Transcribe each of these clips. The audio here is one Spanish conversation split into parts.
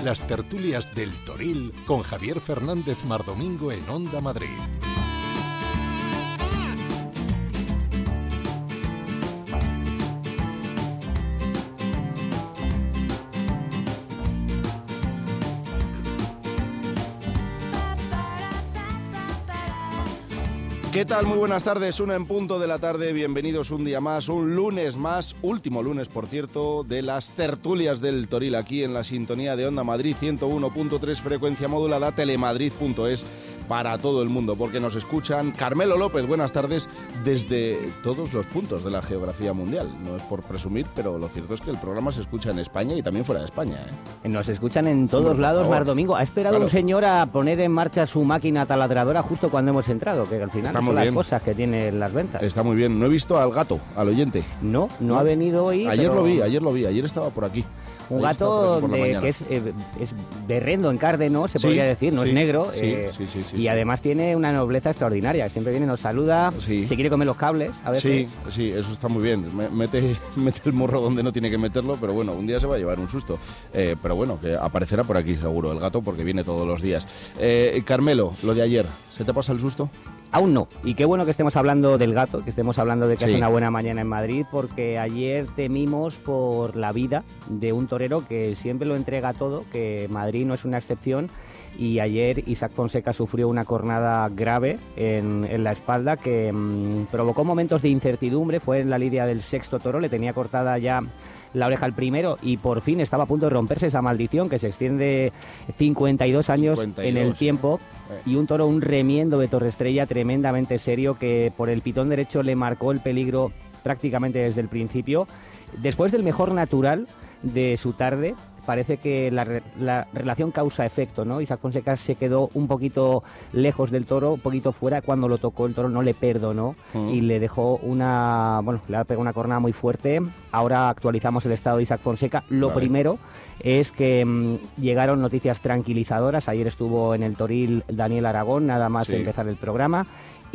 Las tertulias del Toril con Javier Fernández Mardomingo en Onda Madrid. ¿Qué tal? Muy buenas tardes, 1 en punto de la tarde, bienvenidos un día más, un lunes más, último lunes, por cierto, de las tertulias del Toril, aquí en la sintonía de Onda Madrid, 101.3 frecuencia modulada, telemadrid.es, para todo el mundo, porque nos escuchan. Carmelo López, buenas tardes, desde todos los puntos de la geografía mundial. No es por presumir, pero lo cierto es que el programa se escucha en España y también fuera de España, ¿eh? Nos escuchan en todos lados, Mardomingo. Ha esperado un señor a poner en marcha su máquina taladradora justo cuando hemos entrado, que al final son las cosas que tienen las ventas. Está muy bien. No he visto al gato, al oyente. No ha venido hoy. Ayer lo vi, ayer estaba por aquí. Un gato que es berrendo en cárdeno, se podría decir, no es negro, y además tiene una nobleza extraordinaria. Siempre viene, nos saluda, se quiere comer los cables a veces. Sí, eso está muy bien. Mete el morro donde no tiene que meterlo, pero bueno, un día se va a llevar un susto. Pero bueno, que aparecerá por aquí seguro el gato, porque viene todos los días. Carmelo, lo de ayer, ¿se te pasa el susto? Aún no, y qué bueno que estemos hablando del gato, que estemos hablando de que hace una buena mañana en Madrid, porque ayer temimos por la vida de un torero que siempre lo entrega todo, que Madrid no es una excepción, y ayer Isaac Fonseca sufrió una cornada grave en la espalda que provocó momentos de incertidumbre. Fue en la lidia del sexto toro, le tenía cortada ya la oreja al primero y por fin estaba a punto de romperse esa maldición que se extiende 52 años en el tiempo, y un toro, un remiendo de Torre Estrella tremendamente serio, que por el pitón derecho le marcó el peligro prácticamente desde el principio. Después del mejor natural de su tarde, parece que la relación causa-efecto, ¿no? Isaac Fonseca se quedó un poquito lejos del toro, un poquito fuera. Cuando lo tocó, el toro no le perdonó y le dejó le ha pegado una cornada muy fuerte. Ahora actualizamos el estado de Isaac Fonseca. Lo primero es que llegaron noticias tranquilizadoras. Ayer estuvo en el Toril Daniel Aragón, nada más empezar el programa,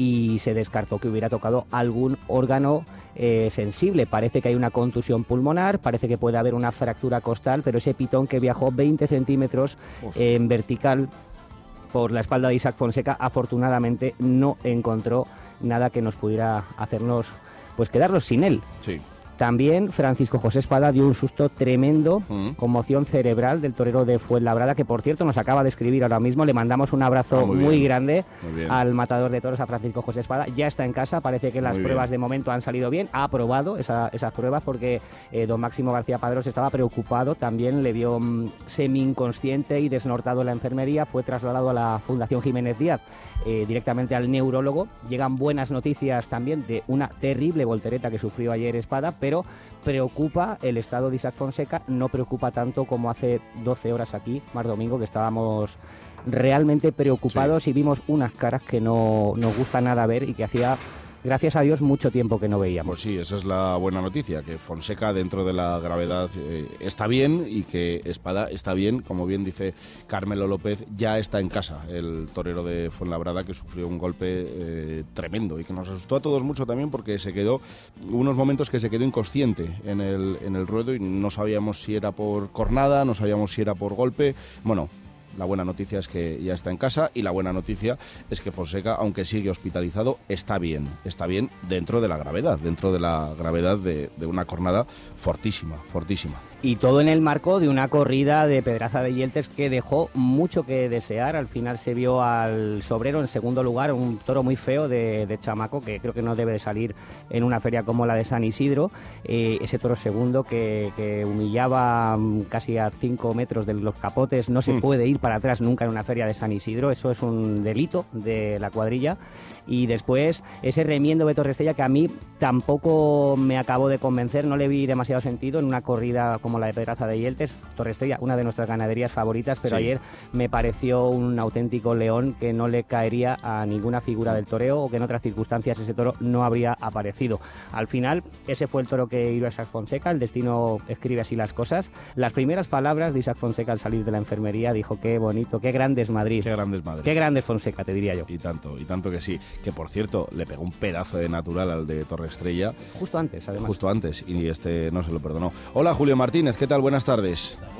y se descartó que hubiera tocado algún órgano sensible. Parece que hay una contusión pulmonar, parece que puede haber una fractura costal, pero ese pitón que viajó 20 centímetros en vertical por la espalda de Isaac Fonseca, afortunadamente no encontró nada que nos pudiera hacernos quedarnos sin él. Sí. También Francisco José Espada dio un susto tremendo, conmoción cerebral del torero de Fuenlabrada, que por cierto nos acaba de escribir ahora mismo. Le mandamos un abrazo muy grande al matador de toros, a Francisco José Espada. Ya está en casa, parece que las pruebas de momento han salido bien. Ha aprobado esas pruebas porque don Máximo García Padrós estaba preocupado. También le vio semi-inconsciente y desnortado en la enfermería. Fue trasladado a la Fundación Jiménez Díaz, directamente al neurólogo. Llegan buenas noticias también de una terrible voltereta que sufrió ayer Espada, pero preocupa el estado de Isaac Fonseca. No preocupa tanto como hace 12 horas aquí, Mardomingo, que estábamos realmente preocupados y vimos unas caras que no nos gusta nada ver y que hacía, gracias a Dios, mucho tiempo que no veíamos. Pues sí, esa es la buena noticia, que Fonseca dentro de la gravedad está bien, y que Espada está bien, como bien dice Carmelo López, ya está en casa el torero de Fuenlabrada, que sufrió un golpe tremendo y que nos asustó a todos mucho también, porque unos momentos que se quedó inconsciente en el ruedo y no sabíamos si era por cornada, no sabíamos si era por golpe. Bueno, la buena noticia es que ya está en casa, y la buena noticia es que Fonseca, aunque sigue hospitalizado, está bien dentro de la gravedad de una cornada fortísima. Y todo en el marco de una corrida de Pedraza de Yeltes que dejó mucho que desear. Al final se vio al Sobrero en segundo lugar, un toro muy feo de chamaco, que creo que no debe de salir en una feria como la de San Isidro. Ese toro segundo que humillaba casi a 5 metros de los capotes. No se puede ir para atrás nunca en una feria de San Isidro, eso es un delito de la cuadrilla. Y después ese remiendo de Torre Estrella, que a mí tampoco me acabó de convencer, no le vi demasiado sentido en una corrida como la de Pedraza de Yeltes. Torre Estrella, una de nuestras ganaderías favoritas, pero ayer me pareció un auténtico león que no le caería a ninguna figura del toreo, o que en otras circunstancias ese toro no habría aparecido. Al final, ese fue el toro que hirió a Isaac Fonseca. El destino escribe así las cosas. Las primeras palabras de Isaac Fonseca al salir de la enfermería dijo: qué bonito, qué grande es Madrid. Qué grande es Madrid. Qué grande es Fonseca, te diría yo. Y tanto que sí. Que por cierto, le pegó un pedazo de natural al de Torre Estrella. Justo antes, además. Justo antes, y no se lo perdonó. Hola, Julio Martínez, ¿qué tal? Buenas tardes. Buenas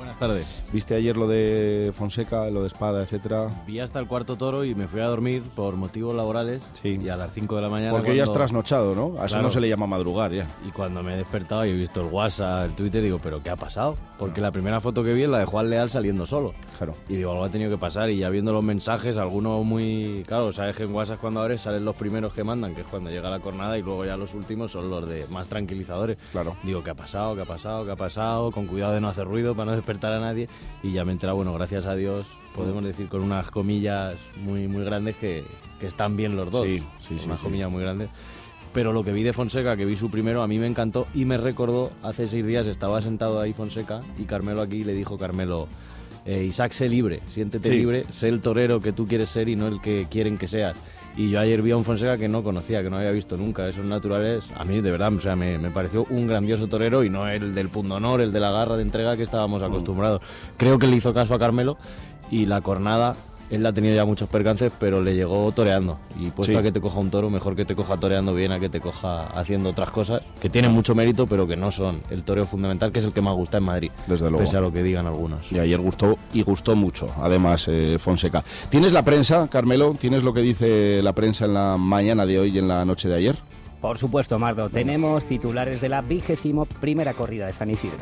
Buenas tardes. ¿Viste ayer lo de Fonseca, lo de Espada, etcétera? Vi hasta el cuarto toro y me fui a dormir por motivos laborales. Sí. Y a las 5 de la mañana... Porque ya has trasnochado, ¿no? A eso no se le llama madrugar ya. Y cuando me he despertado y he visto el WhatsApp, el Twitter, digo, ¿pero qué ha pasado? Porque la primera foto que vi es la de Juan Leal saliendo solo. Claro. Y digo, algo ha tenido que pasar. Y ya viendo los mensajes, algunos muy... Claro, sabes que en WhatsApp cuando abres salen los primeros que mandan, que es cuando llega la cornada, y luego ya los últimos son los de más tranquilizadores. Claro. Digo, ¿qué ha pasado? ¿Qué ha pasado? ¿Qué ha pasado? Con cuidado de no hacer ruido para no despertar a nadie. Y ya me he enterado, bueno, gracias a Dios, podemos decir con unas comillas muy, muy grandes que están bien los dos. Sí, unas comillas muy grandes. Pero lo que vi de Fonseca, que vi su primero, a mí me encantó y me recordó, hace 6 días estaba sentado ahí Fonseca y Carmelo aquí le dijo, Carmelo, Isaac, sé libre, siéntete libre, sé el torero que tú quieres ser y no el que quieren que seas. Y yo ayer vi a un Fonseca que no conocía, que no había visto nunca, esos naturales, a mí de verdad, o sea, me pareció un grandioso torero y no el del pundonor, el de la garra de entrega que estábamos acostumbrados. Creo que le hizo caso a Carmelo y la cornada, él ha tenido ya muchos percances, pero le llegó toreando. Y puesto a que te coja un toro, mejor que te coja toreando bien a que te coja haciendo otras cosas, que tienen mucho mérito, pero que no son el toreo fundamental, que es el que más gusta en Madrid. Desde luego. Pese a lo que digan algunos. Y ayer gustó, y gustó mucho, además, Fonseca. ¿Tienes la prensa, Carmelo? ¿Tienes lo que dice la prensa en la mañana de hoy y en la noche de ayer? Por supuesto, Mardo. Tenemos titulares de la 21ª corrida de San Isidro.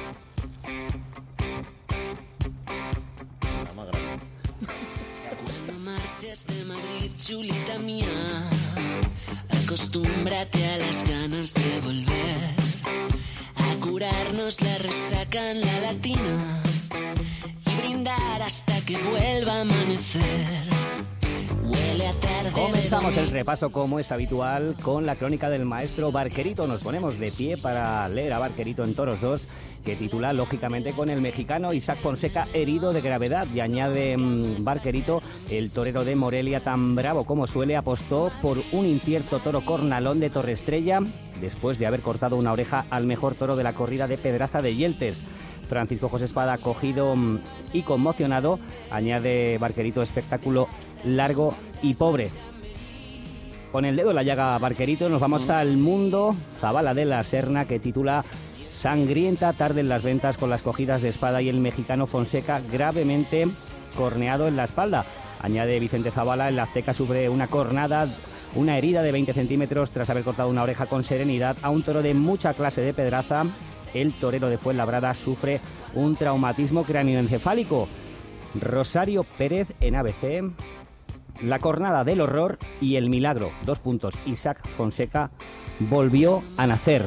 De Madrid, chulita mía, acostúmbrate a las ganas de volver a curarnos la resaca en la Latina y brindar hasta que vuelva a amanecer. Huele a tarde. Comenzamos el repaso, como es habitual, con la crónica del maestro Barquerito. Nos ponemos de pie para leer a Barquerito en Toros 2, que titula lógicamente con el mexicano Isaac Fonseca herido de gravedad, y añade Barquerito, el torero de Morelia, tan bravo como suele, apostó por un incierto toro cornalón de Torreestrella después de haber cortado una oreja al mejor toro de la corrida de Pedraza de Yeltes. Francisco José Espada, cogido y conmocionado, añade Barquerito, espectáculo largo y pobre. Con el dedo en la llaga Barquerito nos vamos al Mundo Zabala de la Serna, que titula sangrienta tarde en las ventas con las cogidas de Espada y el mexicano Fonseca gravemente corneado en la espalda. Añade Vicente Zabala, el azteca sufre una cornada, una herida de 20 centímetros tras haber cortado una oreja con serenidad a un toro de mucha clase de Pedraza. El torero de Fuenlabrada sufre un traumatismo cráneoencefálico. Rosario Pérez en ABC, la cornada del horror y el milagro. 2 puntos. Isaac Fonseca volvió a nacer.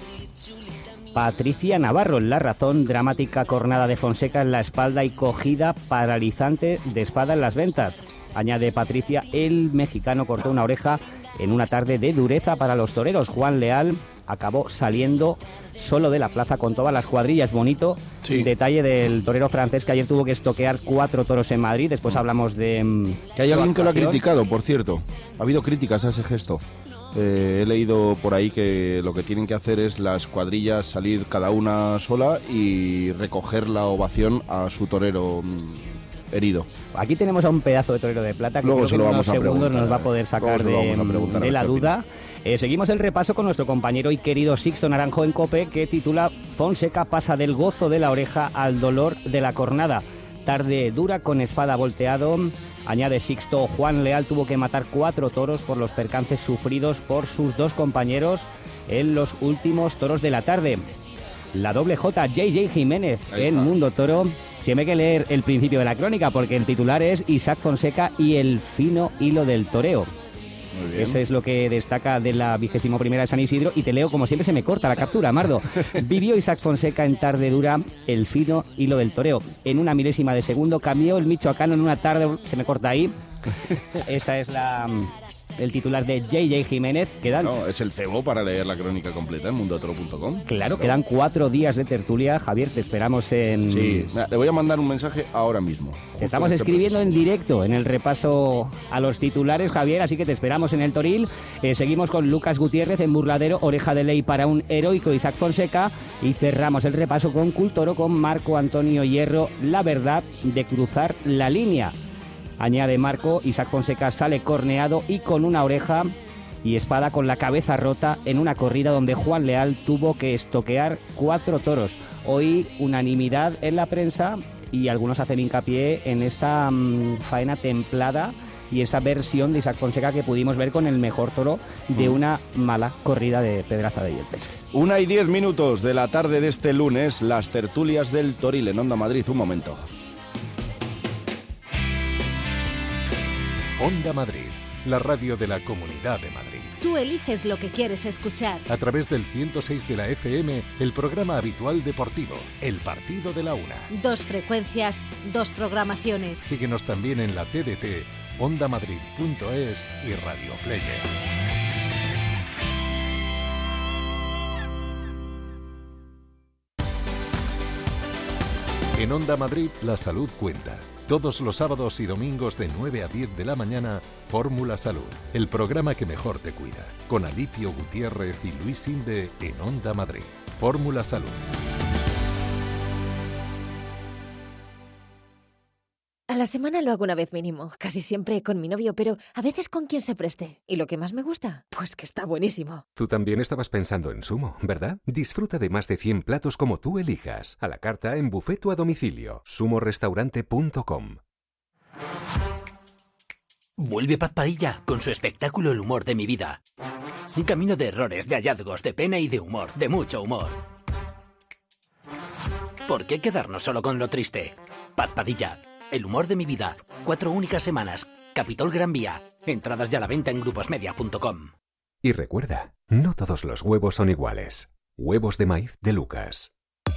Patricia Navarro en La Razón, dramática cornada de Fonseca en la espalda y cogida paralizante de Espada en las ventas. Añade Patricia, el mexicano cortó una oreja en una tarde de dureza para los toreros. Juan Leal acabó saliendo solo de la plaza con todas las cuadrillas. Bonito detalle del torero francés, que ayer tuvo que estoquear 4 toros en Madrid. Después hablamos de... que hay alguien que lo ha criticado, por cierto. Ha habido críticas a ese gesto. He leído por ahí que lo que tienen que hacer es las cuadrillas salir cada una sola y recoger la ovación a su torero herido. Aquí tenemos a un pedazo de torero de plata que luego creo que en unos segundos nos va a ver. poder sacar de la duda. Seguimos el repaso con nuestro compañero y querido Sixto Naranjo en COPE, que titula Fonseca pasa del gozo de la oreja al dolor de la cornada. Tarde dura con Espada volteado. Añade Sixto, Juan Leal tuvo que matar 4 toros por los percances sufridos por sus 2 compañeros en los últimos toros de la tarde. La doble J, JJ Jiménez en Mundo Toro. Siempre hay que leer el principio de la crónica, porque el titular es Isaac Fonseca y el fino hilo del toreo. Ese es lo que destaca de la 21ª de San Isidro, y te leo como siempre, se me corta la captura, Mardo. Vivió Isaac Fonseca en tarde dura el fino hilo del toreo. En una milésima de segundo cambió el michoacano en una tarde, se me corta ahí. Esa es el titular de JJ Jiménez. No, es el cebo para leer la crónica completa en mundotoro.com. Claro, quedan 4 días de tertulia. Javier, te esperamos en... Sí, le voy a mandar un mensaje ahora mismo. Te estamos escribiendo en directo en el repaso a los titulares, Javier, así que te esperamos en el Toril. Seguimos con Lucas Gutiérrez en Burladero, oreja de ley para un heroico Isaac Fonseca, y cerramos el repaso con Cultoro, con Marco Antonio Hierro, la verdad de cruzar la línea. Añade Marco, Isaac Fonseca sale corneado y con una oreja y Espada con la cabeza rota en una corrida donde Juan Leal tuvo que estoquear 4 toros. Hoy unanimidad en la prensa y algunos hacen hincapié en esa faena templada y esa versión de Isaac Fonseca que pudimos ver con el mejor toro de una mala corrida de Pedraza de Yeltes. 1:10 de la tarde de este lunes, las tertulias del Toril en Onda Madrid. Un momento. Onda Madrid, la radio de la Comunidad de Madrid. Tú eliges lo que quieres escuchar. A través del 106 de la FM, el programa habitual deportivo, El Partido de la Una. 2 frecuencias, 2 programaciones. Síguenos también en la TDT, ondamadrid.es y Radio Player. En Onda Madrid, la salud cuenta. Todos los sábados y domingos de 9 a 10 de la mañana, Fórmula Salud, el programa que mejor te cuida, con Alipio Gutiérrez y Luis Sinde en Onda Madrid. Fórmula Salud. A la semana lo hago una vez mínimo, casi siempre con mi novio, pero a veces con quien se preste. ¿Y lo que más me gusta? Pues que está buenísimo. Tú también estabas pensando en Sumo, ¿verdad? Disfruta de más de 100 platos como tú elijas, a la carta, en buffet o a domicilio. sumorestaurante.com. Vuelve Paz Padilla con su espectáculo El humor de mi vida. Un camino de errores, de hallazgos, de pena y de humor, de mucho humor. ¿Por qué quedarnos solo con lo triste? Paz Padilla, El humor de mi vida. 4 únicas semanas. Capitol Gran Vía. Entradas ya a la venta en gruposmedia.com. Y recuerda, no todos los huevos son iguales. Huevos de maíz de Lucas.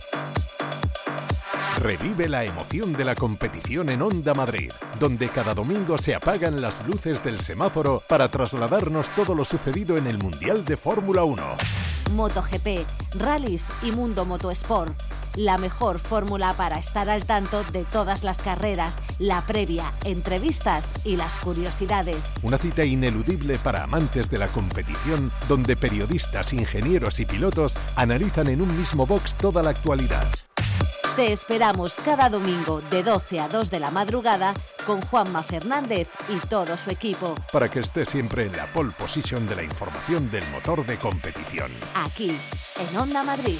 Revive la emoción de la competición en Onda Madrid, donde cada domingo se apagan las luces del semáforo para trasladarnos todo lo sucedido en el Mundial de Fórmula 1. MotoGP, rallies y Mundo Motosport. La mejor fórmula para estar al tanto de todas las carreras, la previa, entrevistas y las curiosidades. Una cita ineludible para amantes de la competición, donde periodistas, ingenieros y pilotos analizan en un mismo box toda la actualidad. Te esperamos cada domingo de 12 a 2 de la madrugada con Juanma Fernández y todo su equipo. Para que estés siempre en la pole position de la información del motor de competición. Aquí, en Onda Madrid.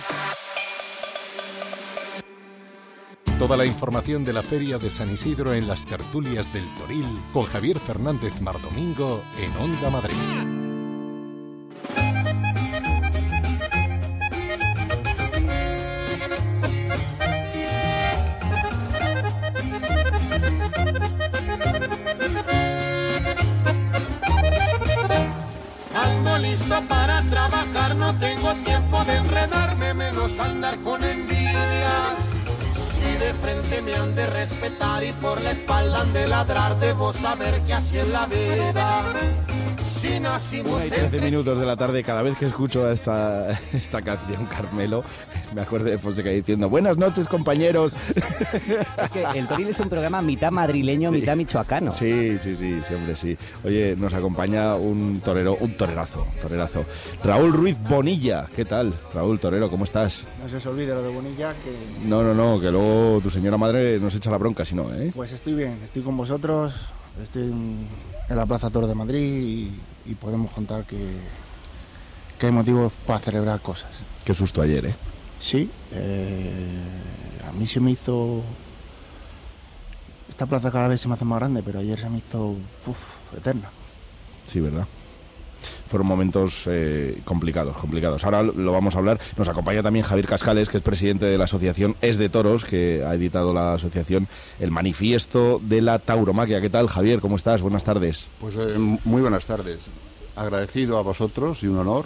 Toda la información de la Feria de San Isidro en las tertulias del Toril con Javier Fernández Mardomingo en Onda Madrid. Ando listo para trabajar, no tengo tiempo de enredarme, menos andar con envidias. Si de frente me han de respetar y por la espalda han de ladrar, debo saber que así es la vida. 1:13 de la tarde, cada vez que escucho esta canción, Carmelo, me acuerdo de Fonseca diciendo "Buenas noches, compañeros". Es que el Toril es un programa mitad madrileño, sí, mitad michoacano. Sí, hombre, sí. Oye, nos acompaña un torerazo. Raúl Ruiz Bonilla, ¿qué tal? Raúl, torero, ¿cómo estás? No se os olvide lo de Bonilla, que... No, que luego tu señora madre nos echa la bronca, si no, ¿eh? Pues estoy bien, estoy con vosotros, estoy en la Plaza Toros de Madrid y podemos contar que hay motivos para celebrar cosas. Qué susto ayer, ¿eh? Sí, a mí se me hizo... Esta plaza cada vez se me hace más grande, pero ayer se me hizo eterna. Sí, ¿verdad? Fueron momentos complicados. Ahora lo vamos a hablar. Nos acompaña también Javier Cascales, que es presidente de la asociación Es de Toros, que ha editado la asociación el manifiesto de la tauromaquia. ¿Qué tal, Javier? ¿Cómo estás? Buenas tardes. Pues muy buenas tardes. Agradecido a vosotros y un honor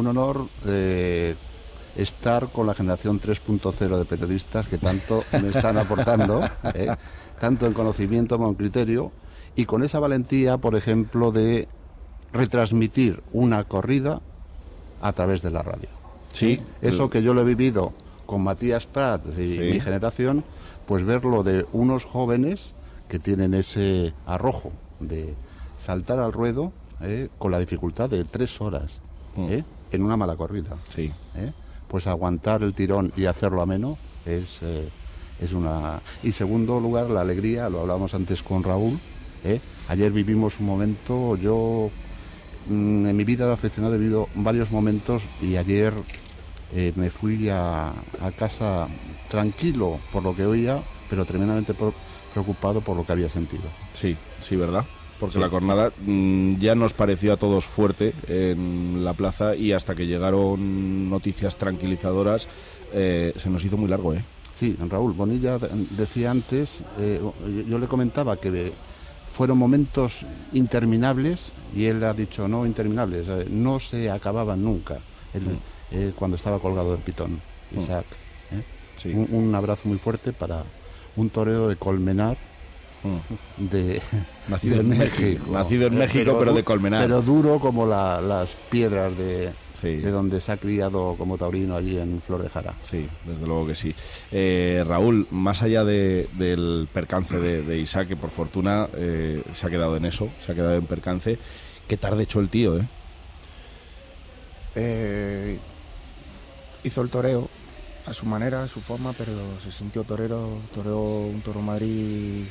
estar con la generación 3.0 de periodistas que tanto me están aportando, tanto en conocimiento como en criterio, y con esa valentía, por ejemplo, de retransmitir una corrida a través de la radio. Sí. Eso que yo lo he vivido con Matías Prats y mi generación, pues verlo de unos jóvenes que tienen ese arrojo de saltar al ruedo con la dificultad de 3 horas en una mala corrida. Sí. Pues aguantar el tirón y hacerlo ameno es una... Y segundo lugar, la alegría, lo hablábamos antes con Raúl. Ayer vivimos un momento, yo en mi vida de aficionado he vivido varios momentos y ayer me fui a casa tranquilo por lo que oía, pero tremendamente preocupado por lo que había sentido. Sí, ¿verdad? Porque la jornada ya nos pareció a todos fuerte en la plaza y hasta que llegaron noticias tranquilizadoras se nos hizo muy largo, ¿eh? Sí, Raúl Bonilla decía antes, yo le comentaba que fueron momentos interminables y él ha dicho no interminables, no se acababan nunca cuando estaba colgado del pitón, Isaac. Sí. Un abrazo muy fuerte para un torero de Colmenar, nacido en México, pero de Colmenar. Pero duro como las piedras de donde se ha criado como taurino allí en Flor de Jara. Sí, desde luego que sí. Raúl, más allá del percance de Isaac, que por fortuna se ha quedado en eso, se ha quedado en percance, qué tarde echó el tío, hizo el toreo a su manera, a su forma, pero se sintió toreó un Toro Madrid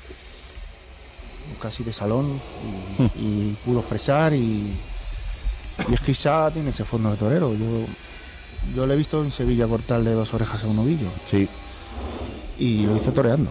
casi de salón y pudo expresar y es que Isaac tiene ese fondo de torero. Yo le he visto en Sevilla cortarle 2 orejas a un novillo. Sí. Y lo hizo toreando.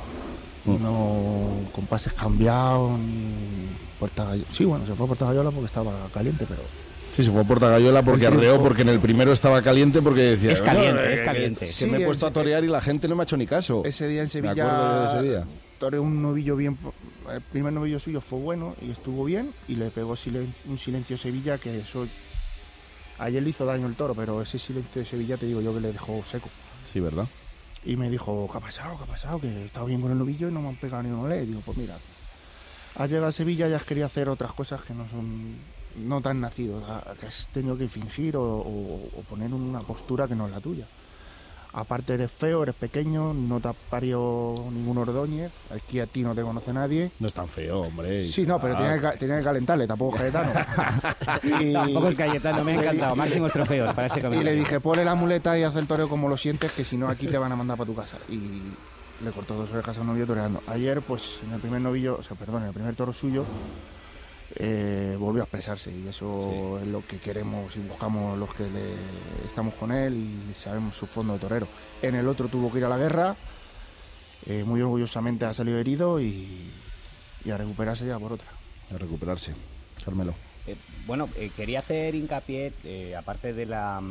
No con pases cambiados ni Puerta Gallola. Sí, bueno, se fue a Puerta Gallola porque estaba caliente, pero... Sí, se fue a Puerta Gallola porque arreó, porque en el primero estaba caliente, porque decía... Es caliente. Que me he puesto a torear y la gente no me ha hecho ni caso. Ese día en Sevilla... Me acuerdo de ese día. Toreó un novillo bien... El primer novillo suyo fue bueno y estuvo bien y le pegó un silencio Sevilla que eso... Ayer le hizo daño el toro, pero ese silencio de Sevilla te digo yo que le dejó seco. Sí, ¿verdad? Y me dijo, ¿qué ha pasado? Que he estado bien con el novillo y no me han pegado ni uno le. Digo, pues mira, has llegado a Sevilla y has querido hacer otras cosas que no son... no tan nacidos, que has tenido que fingir o poner una postura que no es la tuya. Aparte eres feo, eres pequeño, no te has parido ningún Ordóñez, aquí a ti no te conoce nadie. No es tan feo, hombre. Sí, no, pero tenía que calentarle, tampoco Cayetano. Tampoco es Cayetano, me ha encantado, máximos trofeos para ese comentario. Y le dije, ponle la muleta y haz el toreo como lo sientes, que si no aquí te van a mandar para tu casa. Y le cortó 2 orejas a un novillo toreando. Ayer, pues, en el primer toro suyo, volvió a expresarse y eso es lo que queremos y buscamos los que estamos con él y sabemos su fondo de torero. En el otro tuvo que ir a la guerra, muy orgullosamente ha salido herido y a recuperarse ya por otra. A recuperarse, Carmelo. Quería hacer hincapié, aparte de la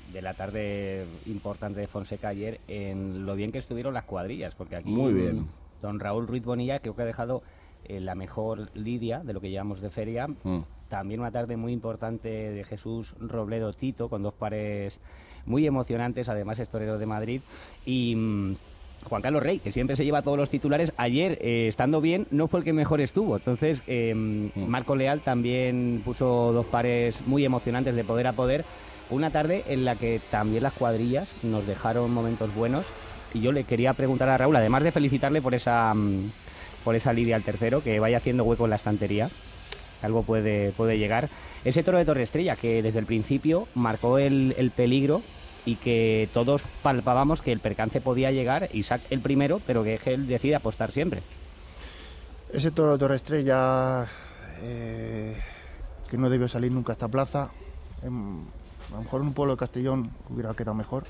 tarde importante de Fonseca ayer, en lo bien que estuvieron las cuadrillas, porque aquí muy bien. Don Raúl Ruiz Bonilla creo que ha dejado la mejor lidia de lo que llevamos de feria. También una tarde muy importante de Jesús Robledo Tito, con 2 pares muy emocionantes, además es torero de Madrid, y Juan Carlos Rey, que siempre se lleva todos los titulares. Ayer, estando bien, no fue el que mejor estuvo. Entonces, Marco Leal también puso 2 pares muy emocionantes de poder a poder. Una tarde en la que también las cuadrillas nos dejaron momentos buenos. Y yo le quería preguntar a Raúl, además de felicitarle por esa lidia al tercero, que vaya haciendo hueco en la estantería, algo puede llegar. Ese toro de Torre Estrella, que desde el principio marcó el peligro y que todos palpábamos que el percance podía llegar, Isaac el primero, pero que él decide apostar siempre. Ese toro de Torre Estrella, que no debió salir nunca a esta plaza, a lo mejor en un pueblo de Castellón hubiera quedado mejor.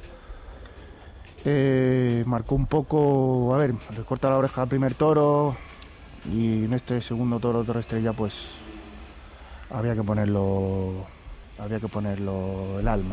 Marcó un poco, le corta la oreja al primer toro y en este segundo toro Torre Estrella pues había que ponerlo el alma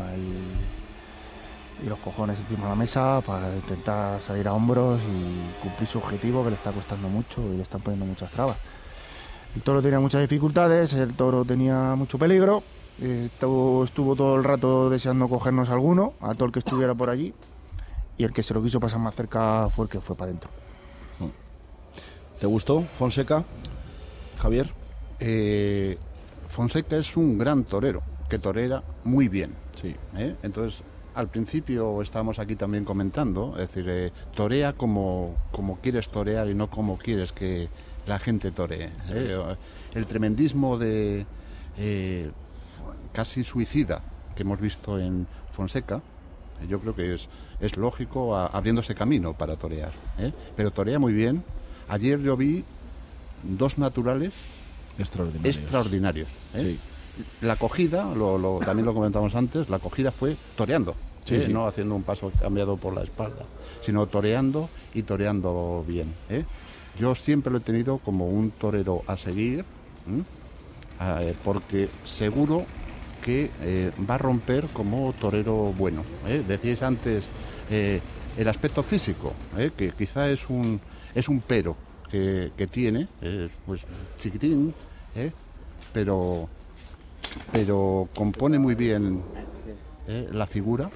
y los cojones encima de la mesa para intentar salir a hombros y cumplir su objetivo, que le está costando mucho y le están poniendo muchas trabas. El toro tenía muchas dificultades, el toro tenía mucho peligro, estuvo todo el rato deseando cogernos alguno, a todo el que estuviera por allí, y el que se lo quiso pasar más cerca fue el que fue para adentro. ¿Te gustó Fonseca, Javier? Fonseca es un gran torero, que torera muy bien. Sí. Entonces, al principio estábamos aquí también comentando, es decir, torea como quieres torear y no como quieres que la gente toree. Sí. El tremendismo de casi suicida que hemos visto en Fonseca, yo creo que es lógico abriéndose camino para torear, pero torea muy bien. Ayer yo vi 2 naturales extraordinarios. Sí. la acogida, también lo comentamos antes, la acogida fue toreando, sí. No haciendo un paso cambiado por la espalda, sino toreando y toreando bien. Yo siempre lo he tenido como un torero a seguir, porque seguro que va a romper como torero bueno. Decíais antes el aspecto físico, que quizá es un pero que tiene, pues chiquitín, pero compone muy bien la figura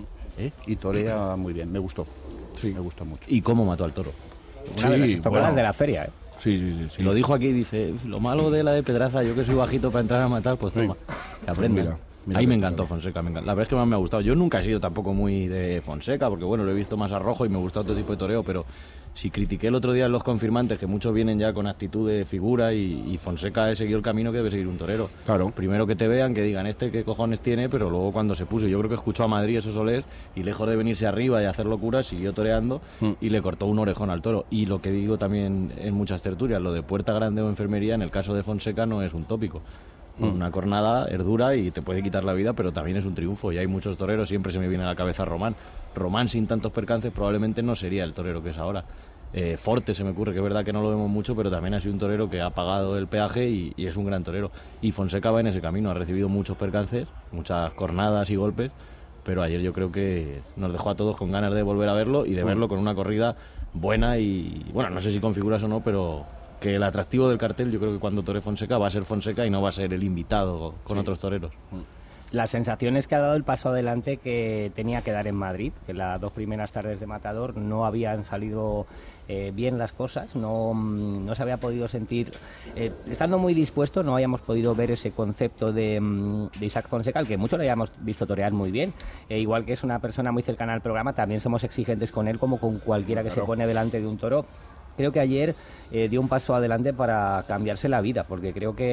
y torea muy bien. Me gustó, me gustó mucho. ¿Y cómo mató al toro? Una de las estocadas de la feria, Sí. Lo dijo aquí, dice, lo malo de la de Pedraza, yo que soy bajito para entrar a matar, pues toma, que aprende. Mira Ahí me encantó Fonseca, La verdad es que más me ha gustado. Yo nunca he sido tampoco muy de Fonseca, porque bueno, lo he visto más a rojo y me gusta otro tipo de toreo, pero si critiqué el otro día en los confirmantes, que muchos vienen ya con actitud de figura y Fonseca he seguido el camino que debe seguir un torero. Claro. Primero que te vean, que digan qué cojones tiene, pero luego cuando se puso, yo creo que escuchó a Madrid, eso Soler, y lejos de venirse arriba y hacer locuras, siguió toreando y le cortó un orejón al toro. Y lo que digo también en muchas tertulias, lo de puerta grande o enfermería, en el caso de Fonseca no es un tópico. Una cornada es dura y te puede quitar la vida, pero también es un triunfo. Y hay muchos toreros, siempre se me viene a la cabeza Román. Román sin tantos percances probablemente no sería el torero que es ahora. Forte se me ocurre, que es verdad que no lo vemos mucho, pero también ha sido un torero que ha pagado el peaje y es un gran torero. Y Fonseca va en ese camino, ha recibido muchos percances, muchas cornadas y golpes, pero ayer yo creo que nos dejó a todos con ganas de volver a verlo y de verlo con una corrida buena y, bueno, no sé si con figuras o no, pero que el atractivo del cartel, yo creo que cuando tore Fonseca va a ser Fonseca y no va a ser el invitado con otros toreros. Las sensaciones que ha dado el paso adelante que tenía que dar en Madrid, que las 2 primeras tardes de Matador no habían salido bien las cosas, no se había podido sentir, estando muy dispuesto, no habíamos podido ver ese concepto de Isaac Fonseca, al que muchos le habíamos visto torear muy bien, igual que es una persona muy cercana al programa, también somos exigentes con él como con cualquiera que se pone delante de un toro. Creo que ayer dio un paso adelante para cambiarse la vida, porque creo que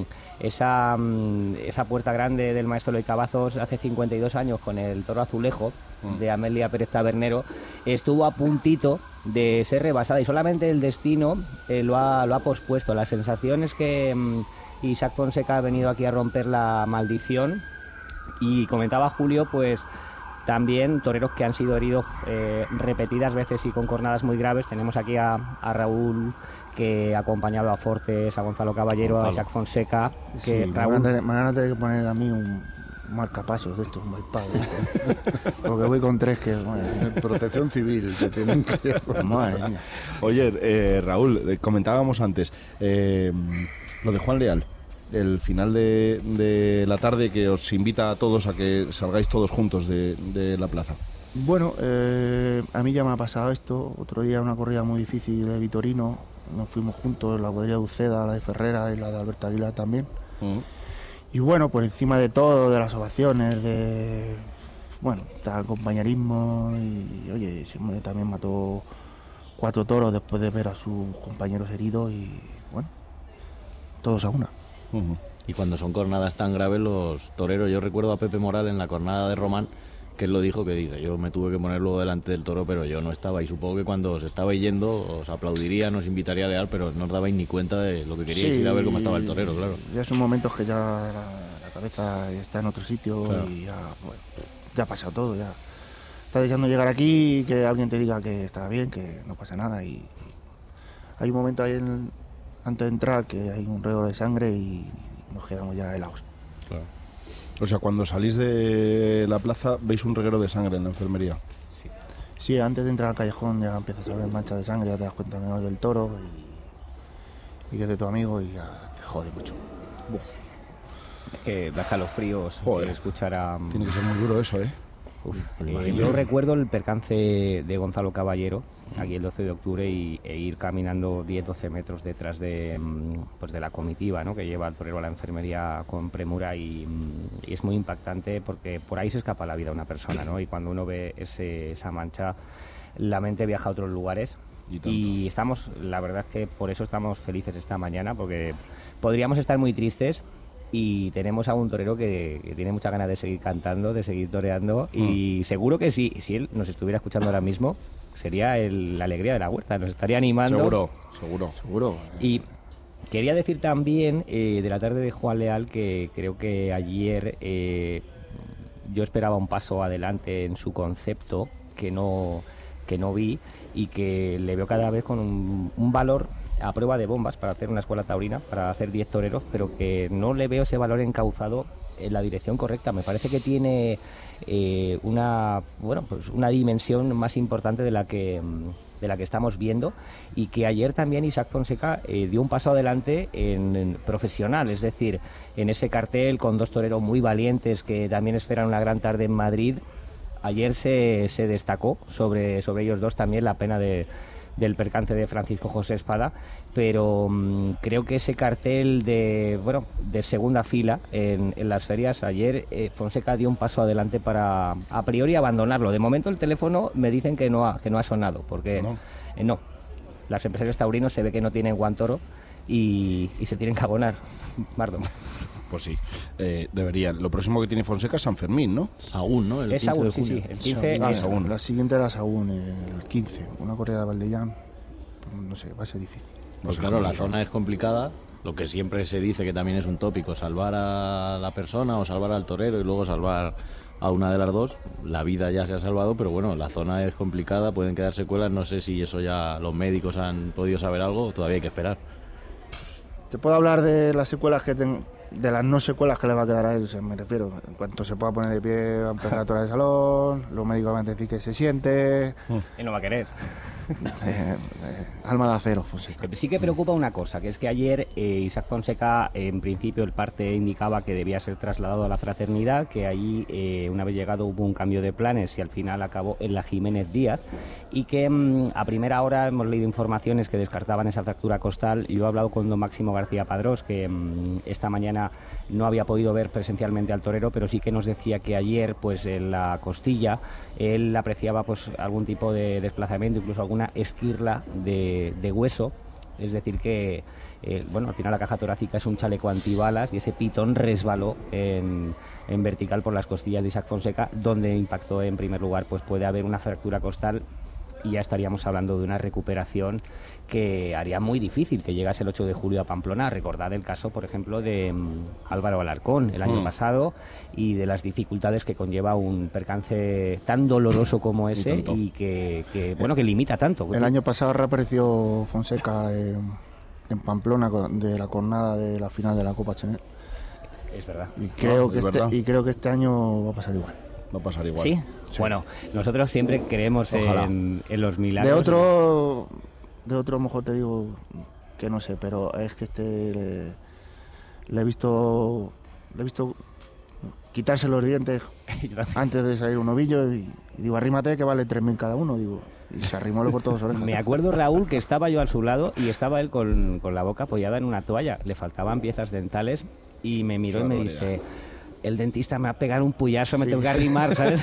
esa puerta grande del maestro Eloy Cavazos hace 52 años con el toro Azulejo de Amelia Pérez Tabernero estuvo a puntito de ser rebasada y solamente el destino lo ha pospuesto. La sensación es que Isaac Fonseca ha venido aquí a romper la maldición y comentaba Julio, pues también toreros que han sido heridos repetidas veces y con cornadas muy graves. Tenemos aquí a Raúl, que ha acompañado a Fortes, a Gonzalo Caballero, a Isaac Fonseca. Que sí, Raúl... me van a tener que poner a mí un marcapasos de estos, un bypass, porque voy con 3 que... Bueno, protección civil, que tienen que... Madre mía. Oye, Raúl, comentábamos antes lo de Juan Leal. El final de la tarde que os invita a todos a que salgáis todos juntos de la plaza. Bueno, a mí ya me ha pasado esto. Otro día una corrida muy difícil de Vitorino. Nos fuimos juntos, la cuadrilla de Uceda, la de Ferrera y la de Alberto Aguilar también. Y bueno, por encima de todo, de las ovaciones, está el compañerismo. Y oye, Simone también mató 4 toros después de ver a sus compañeros heridos y bueno, todos a una. Y cuando son cornadas tan graves los toreros, yo recuerdo a Pepe Moral en la cornada de Román, que él lo dijo, que dice, yo me tuve que ponerlo delante del toro, pero yo no estaba, y supongo que cuando os estabais yendo os aplaudiría, os invitaría a leer, pero no os dabais ni cuenta de lo que queríais ir a ver cómo estaba el torero, claro. Ya son momentos que ya la cabeza está en otro sitio, claro. Y ya, bueno, ya ha pasado todo, ya está deseando llegar aquí y que alguien te diga que está bien, que no pasa nada, y hay un momento ahí antes de entrar que hay un rego de sangre y nos quedamos ya helados. Claro. O sea, cuando salís de la plaza veis un reguero de sangre en la enfermería. Sí, antes de entrar al callejón ya empiezas a ver manchas de sangre, ya te das cuenta que no es del toro y que es de tu amigo y ya te jode mucho. Es que da escalofríos escuchar a... Tiene que ser muy duro eso, ¿eh? Yo recuerdo el percance de Gonzalo Caballero aquí el 12 de octubre e ir caminando 10-12 metros detrás de la comitiva, ¿no?, que lleva al torero a la enfermería con premura y es muy impactante porque por ahí se escapa la vida de una persona, ¿no? Y cuando uno ve esa mancha, la mente viaja a otros lugares y estamos, la verdad es que por eso estamos felices esta mañana, porque podríamos estar muy tristes. Y tenemos a un torero que tiene muchas ganas de seguir cantando, de seguir toreando y seguro que si él nos estuviera escuchando ahora mismo sería la alegría de la huerta, nos estaría animando. Seguro. Y Quería decir también de la tarde de Juan Leal que creo que ayer yo esperaba un paso adelante en su concepto que no vi, y que le veo cada vez con un valor a prueba de bombas para hacer una escuela taurina, para hacer 10 toreros, pero que no le veo ese valor encauzado en la dirección correcta. Me parece que tiene una dimensión más importante de la que estamos viendo, y que ayer también Isaac Fonseca dio un paso adelante en profesional, es decir, en ese cartel con 2 toreros muy valientes que también esperan una gran tarde en Madrid. Ayer se destacó sobre ellos dos también la pena del percance de Francisco José Espada, pero creo que ese cartel de segunda fila en las ferias, ayer Fonseca dio un paso adelante para a priori abandonarlo. De momento el teléfono me dicen que no ha sonado, porque no. Los empresarios taurinos se ve que no tienen guantoro y se tienen que abonar. Mardo. Pues sí, deberían. Lo próximo que tiene Fonseca es San Fermín, ¿no? Sagún, ¿no? Es Sagún, sí. El 15 es Sagún. La siguiente era Sagún, el 15. Una corrida de Valdellán, no sé, va a ser difícil. Pues claro, la zona es complicada. Lo que siempre se dice, que también es un tópico, salvar a la persona o salvar al torero y luego salvar a una de las dos. La vida ya se ha salvado, pero bueno, la zona es complicada, pueden quedar secuelas. No sé si eso ya los médicos han podido saber algo o todavía hay que esperar. Te puedo hablar de las secuelas de las no secuelas que le va a quedar a él, me refiero. En cuanto se pueda poner de pie, va a empezar a torar de salón, los médicos van a decir que se siente. Y no va a querer. Alma de acero, Fonseca. Sí que preocupa una cosa, que es que ayer Isaac Fonseca, en principio el parte indicaba que debía ser trasladado a la Fraternidad, que allí una vez llegado hubo un cambio de planes y al final acabó en la Jiménez Díaz, y que a primera hora hemos leído informaciones que descartaban esa fractura costal. Yo he hablado con don Máximo García Padrós, que esta mañana no había podido ver presencialmente al torero, pero sí que nos decía que ayer pues en la costilla él apreciaba pues algún tipo de desplazamiento, incluso alguna esquirla de hueso. Es decir que al final la caja torácica es un chaleco antibalas y ese pitón resbaló en vertical por las costillas de Isaac Fonseca, donde impactó en primer lugar. Pues puede haber una fractura costal y ya estaríamos hablando de una recuperación que haría muy difícil que llegase el 8 de julio a Pamplona. Recordad el caso, por ejemplo, de Álvaro Alarcón el año pasado, y de las dificultades que conlleva un percance tan doloroso como ese y que limita tanto. El año pasado reapareció Fonseca en Pamplona de la jornada de la final de la Copa Chanel. Es verdad. Y creo que este año va a pasar igual. Va a pasar igual. ¿Sí? Bueno, nosotros siempre creemos en los milagros. De otro mejor te digo que no sé, pero es que le he visto quitarse los dientes antes de salir un ovillo y digo, arrímate que vale 3.000 cada uno, digo, y se arrimó por todas orejas. Me acuerdo, Raúl, que estaba yo a su lado y estaba él con la boca apoyada en una toalla, le faltaban piezas dentales y me miró y me dice: el dentista me va a pegar un puyazo, me tengo que arrimar, ¿sabes?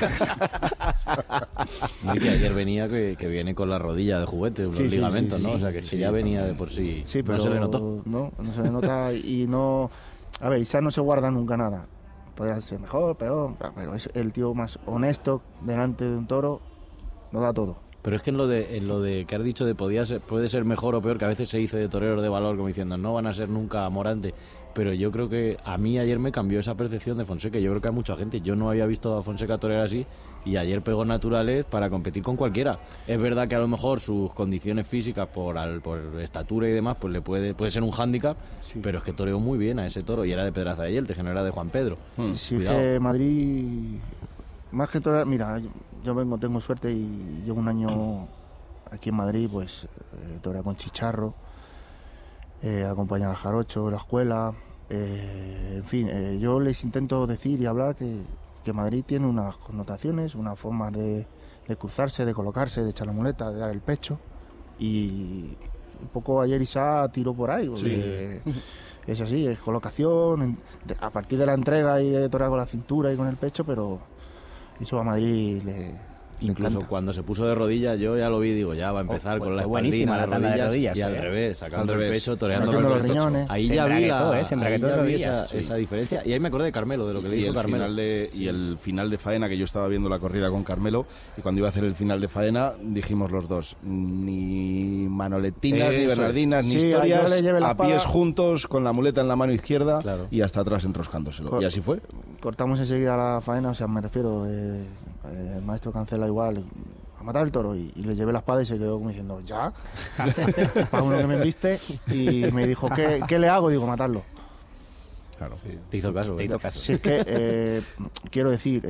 Y que ayer venía que viene con la rodilla de juguete, los ligamentos, ¿no? O sea, que ya venía de por sí. Sí, pero no se le notó. No se le nota y no... A ver, Isaac no se guarda nunca nada. Podría ser mejor, peor, pero es el tío más honesto delante de un toro, lo da todo. Pero es que en lo de que has dicho de puede ser mejor o peor, que a veces se dice de toreros de valor como diciendo no van a ser nunca Morante, pero yo creo que a mí ayer me cambió esa percepción de Fonseca. Yo creo que a mucha gente, yo no había visto a Fonseca torear así y ayer pegó naturales para competir con cualquiera. Es verdad que a lo mejor sus condiciones físicas por estatura y demás pues le puede ser un hándicap, pero es que toreó muy bien a ese toro y era de Pedraza de Yelte, que no era de Juan Pedro. Sí, que Madrid, más que torear, mira, yo tengo suerte y llevo un año aquí en Madrid, pues torea con Chicharro, acompañado a Jarocho, la escuela, en fin, yo les intento decir y hablar que Madrid tiene unas connotaciones, unas formas de cruzarse, de colocarse, de echar la muleta, de dar el pecho, y un poco ayer Isaac tiró por ahí, es así, es colocación, a partir de la entrega y de torear con la cintura y con el pecho, pero eso a Madrid Incluso cuando se puso de rodillas, yo ya lo vi, digo, ya va a empezar con la espaldina, la tanda de rodillas, y al revés, sacando el pecho, toreando con los riñones. Ahí ya vi esa diferencia. Y ahí me acordé de Carmelo, de lo que le dijo Carmelo. Y el final de faena, que yo estaba viendo la corrida con Carmelo, y cuando iba a hacer el final de faena, dijimos los dos, ni manoletinas, ni bernardinas, ni historias, a pies juntos, con la muleta en la mano izquierda, y hasta atrás enroscándoselo. Y así fue. Cortamos enseguida la faena, o sea, me refiero, el maestro Cancela igual, a matar el toro, y le llevé la espada y se quedó como diciendo, ¿ya? Para uno que me viste, y me dijo, ¿qué le hago? Digo, matarlo. Claro, sí. Te hizo caso. Sí, es que, quiero decir,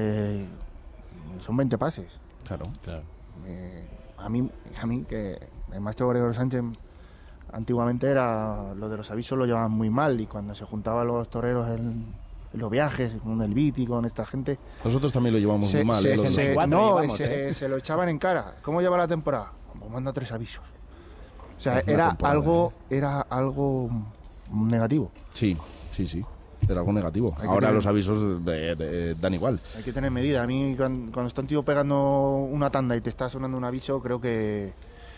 son 20 pases. Claro. A mí, que el maestro Gregorio Sánchez antiguamente era, lo de los avisos lo llevaban muy mal, y cuando se juntaban los toreros en los viajes, con el Viti, con esta gente... Nosotros también lo llevamos muy mal. Se lo echaban en cara. ¿Cómo lleva la temporada? Pues manda 3 avisos. O sea, era algo negativo. Sí. Era algo negativo. Ahora los avisos dan igual. Hay que tener medida. A mí, cuando está un tío pegando una tanda y te está sonando un aviso, creo que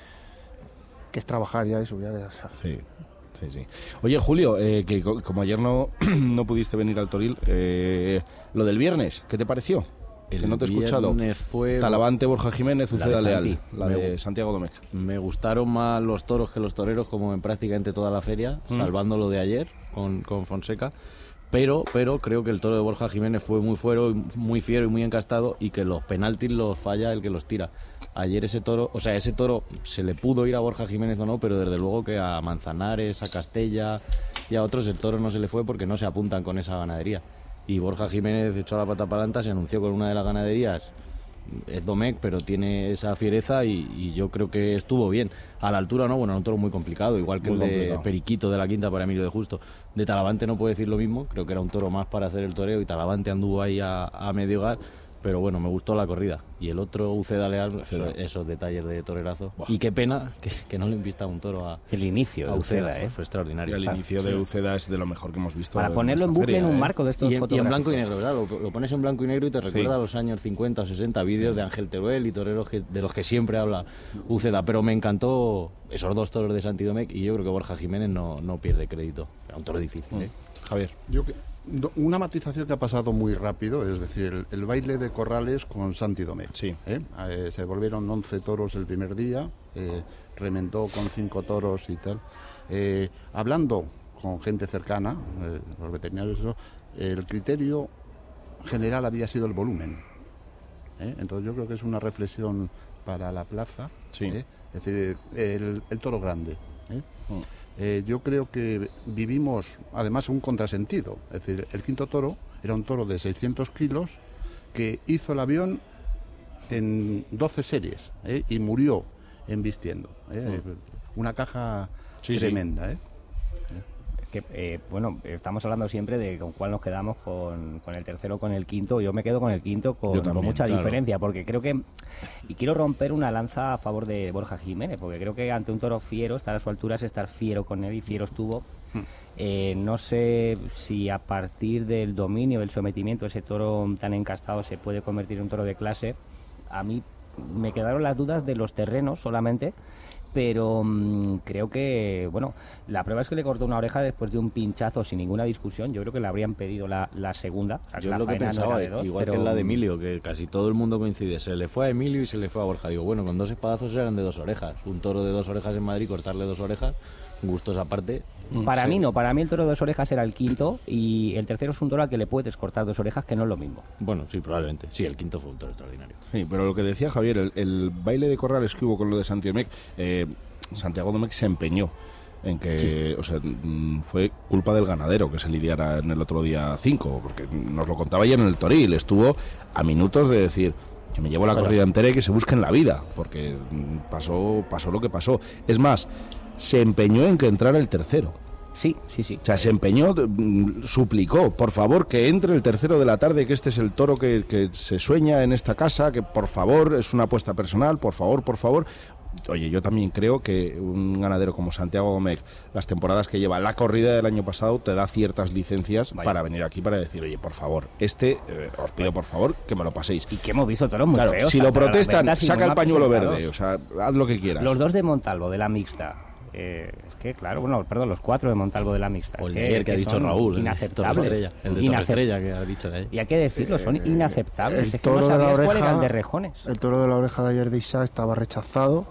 es trabajar ya eso. Sí. Oye, Julio, que como ayer no pudiste venir al Toril, lo del viernes, ¿qué te pareció? Que no te he escuchado. Fue Talavante, Borja Jiménez, Uceda Leal, la de Santiago Domecq. Me gustaron más los toros que los toreros, como en prácticamente toda la feria, salvando lo de ayer con Fonseca. Pero creo que el toro de Borja Jiménez fue muy fiero y muy encastado, y que los penaltis los falla el que los tira. Ayer ese toro se le pudo ir a Borja Jiménez o no, pero desde luego que a Manzanares, a Castella y a otros el toro no se le fue porque no se apuntan con esa ganadería. Y Borja Jiménez echó la pata para adelante, se anunció con una de las ganaderías. Es Domecq, pero tiene esa fiereza y yo creo que estuvo bien. A la altura no, un toro muy complicado, igual que el de Periquito de la Quinta para Emilio de Justo. De Talavante no puedo decir lo mismo, creo que era un toro más para hacer el toreo, y Talavante anduvo ahí a medio gas, pero bueno, me gustó la corrida. Y el otro, Uceda Leal, esos detalles de torerazo. Buah. Y qué pena que no le invista un toro a... El inicio de Uceda, fue extraordinario. El inicio de Uceda es de lo mejor que hemos visto. Para ponerlo en bucle en un marco de estos y en blanco y negro, ¿verdad? Lo pones en blanco y negro y te recuerda a los años 50 o 60, vídeos de Ángel Teruel y toreros de los que siempre habla Uceda. Pero me encantó esos 2 toros de Santi Domecq, y yo creo que Borja Jiménez no pierde crédito. Era un toro difícil, ¿eh? Javier. Una matización que ha pasado muy rápido, es decir, el baile de corrales con Santi Domecq. Sí. Se devolvieron 11 toros el primer día, remendó con 5 toros y tal. Hablando con gente cercana, los veterinarios, el criterio general había sido el volumen. Entonces yo creo que es una reflexión para la plaza. Sí. Es decir, el toro grande. Yo creo que vivimos además un contrasentido. Es decir, el quinto toro era un toro de 600 kilos que hizo el avión en 12 series y murió embistiendo. Una caja tremenda. Estamos hablando siempre de con cuál nos quedamos, con el tercero o con el quinto. Yo me quedo con el quinto con mucha diferencia, porque creo que, y quiero romper una lanza a favor de Borja Jiménez, porque creo que ante un toro fiero, estar a su altura es estar fiero con él, y fiero estuvo. No sé si a partir del dominio, del sometimiento, ese toro tan encastado se puede convertir en un toro de clase. A mí me quedaron las dudas de los terrenos solamente, pero creo que, la prueba es que le cortó una oreja después de un pinchazo sin ninguna discusión. Yo creo que le habrían pedido la segunda. O sea, yo lo que pensaba, igual que en la de Emilio, que casi todo el mundo coincide, se le fue a Emilio y se le fue a Borja. Digo, con 2 espadazos eran de 2 orejas. Un toro de 2 orejas en Madrid, cortarle 2 orejas, gustos aparte. Para mí no, para mí el toro de 2 orejas era el quinto, y el tercero es un toro al que le puedes cortar 2 orejas, que no es lo mismo. Bueno, sí, probablemente. Sí, el quinto fue un toro extraordinario. Sí, pero lo que decía Javier, el baile de corrales que hubo con lo de Santi Domecq, Santiago Domecq se empeñó en que, fue culpa del ganadero que se lidiara en el otro día 5, porque nos lo contaba ayer en el Toril, estuvo a minutos de decir que me llevo la corrida entera y que se busquen la vida, porque pasó lo que pasó. Es más, se empeñó en que entrara el tercero. Sí. O sea, se empeñó, suplicó, por favor, que entre el tercero de la tarde, que este es el toro que se sueña en esta casa, que por favor, es una apuesta personal, por favor. Oye, yo también creo que un ganadero como Santiago Domecq, las temporadas que lleva, la corrida del año pasado, te da ciertas licencias para venir aquí para decir, oye, por favor, os pido por favor que me lo paséis. Y que hemos visto toros muy feos. Si lo protestan, saca el pañuelo verde, o sea, haz lo que quieras. Los 2 de Montalvo, de la mixta. Es que, claro, los 4 de Montalvo de la mixta. O el de ayer que ha dicho Raúl. Inaceptables. El de Torre Estrella que ha dicho de ayer. Y hay que decirlo, son inaceptables. El toro de la oreja, cuál era el de Rejones. El toro de la oreja de ayer de Isaac estaba rechazado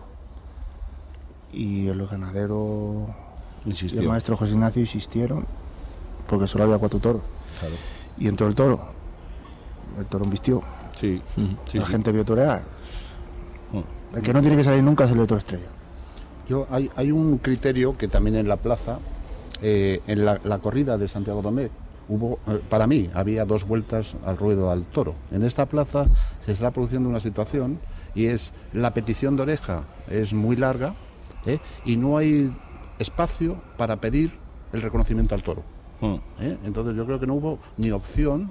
y el ganadero y el maestro José Ignacio insistieron porque solo había 4 toros. Claro. Y entró el toro embistió. Sí. La gente vio torear. El que no tiene que salir nunca es el de Toro Estrella. Hay un criterio que también en la plaza, en la corrida de Santiago Domecq, para mí, había 2 vueltas al ruedo al toro. En esta plaza se está produciendo una situación y es la petición de oreja es muy larga, y no hay espacio para pedir el reconocimiento al toro. Entonces yo creo que no hubo ni opción.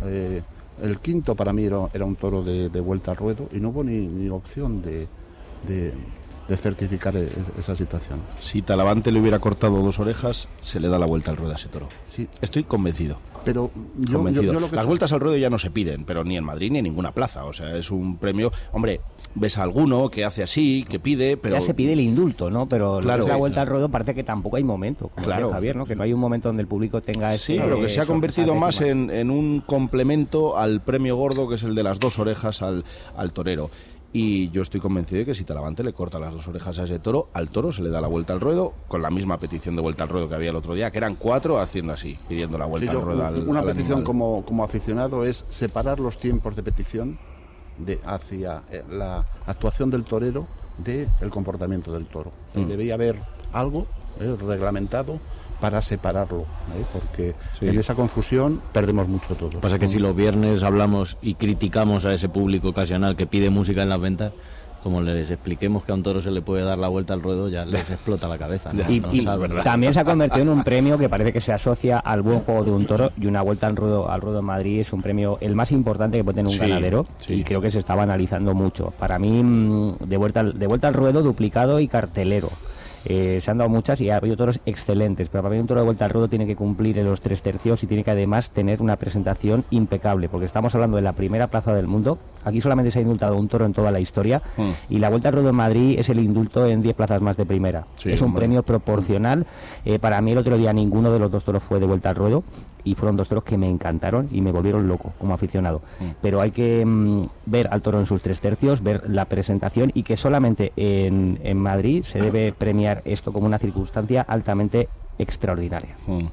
El quinto para mí era un toro de vuelta al ruedo y no hubo ni opción de certificar esa situación. Si Talavante le hubiera cortado 2 orejas, se le da la vuelta al ruedo a ese toro. Sí. Estoy convencido. Pero yo lo que las vueltas al ruedo ya no se piden, pero ni en Madrid ni en ninguna plaza. O sea, es un premio. Hombre, ves a alguno que hace así, que pide, pero ya se pide el indulto, ¿no? Pero claro, la vuelta al ruedo parece que tampoco hay momento, como decía Javier, ¿no? Que no hay un momento donde el público tenga ese. Sí, pero que se ha convertido más en un complemento al premio gordo, que es el de las 2 orejas al torero. Y yo estoy convencido de que si Talavante le corta las 2 orejas a ese toro, al toro se le da la vuelta al ruedo, con la misma petición de vuelta al ruedo que había el otro día, que eran 4 haciendo así, pidiendo la vuelta al ruedo. Una petición como aficionado es separar los tiempos de petición hacia la actuación del torero del comportamiento del toro. Debería haber algo reglamentado para separarlo, porque en esa confusión perdemos mucho todo. Lo que pasa es que si los viernes hablamos y criticamos a ese público ocasional que pide música en las ventas, como les expliquemos que a un toro se le puede dar la vuelta al ruedo, ya les explota la cabeza, ¿no? Y también se ha convertido en un premio que parece que se asocia al buen juego de un toro, y una vuelta al ruedo en Madrid es un premio el más importante que puede tener un ganadero, y creo que se estaba analizando mucho. Para mí, de vuelta al ruedo, duplicado y cartelero. Se han dado muchas y ha habido toros excelentes, pero para mí un toro de vuelta al ruedo tiene que cumplir en los 3 tercios y tiene que además tener una presentación impecable, porque estamos hablando de la primera plaza del mundo. Aquí solamente se ha indultado un toro en toda la historia, y la vuelta al ruedo en Madrid es el indulto en 10 plazas más de primera. Es un premio proporcional. Para mí el otro día ninguno de los 2 toros fue de vuelta al ruedo, y fueron 2 toros que me encantaron y me volvieron loco como aficionado. Pero hay que ver al toro en sus 3 tercios, ver la presentación, y que solamente en Madrid se debe premiar esto como una circunstancia altamente extraordinaria.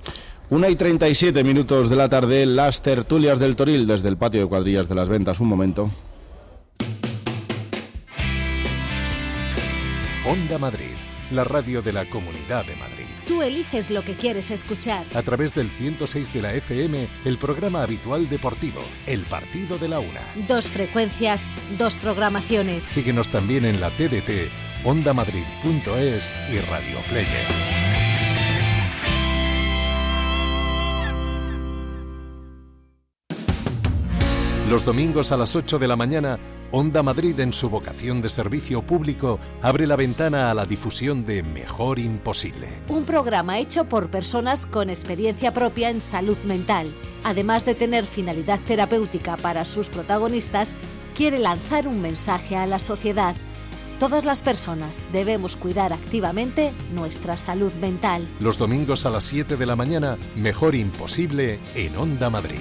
1:37 de la tarde, las tertulias del Toril desde el patio de cuadrillas de las Ventas. Un momento. Onda Madrid, la radio de la Comunidad de Madrid. Tú eliges lo que quieres escuchar. A través del 106 de la FM, el programa habitual deportivo, El Partido de la Una. 2 frecuencias, 2 programaciones. Síguenos también en la TDT, ondamadrid.es y Radio Player. Los domingos a las 8 de la mañana, Onda Madrid, en su vocación de servicio público, abre la ventana a la difusión de Mejor Imposible. Un programa hecho por personas con experiencia propia en salud mental. Además de tener finalidad terapéutica para sus protagonistas, quiere lanzar un mensaje a la sociedad. Todas las personas debemos cuidar activamente nuestra salud mental. Los domingos a las 7 de la mañana, Mejor Imposible en Onda Madrid.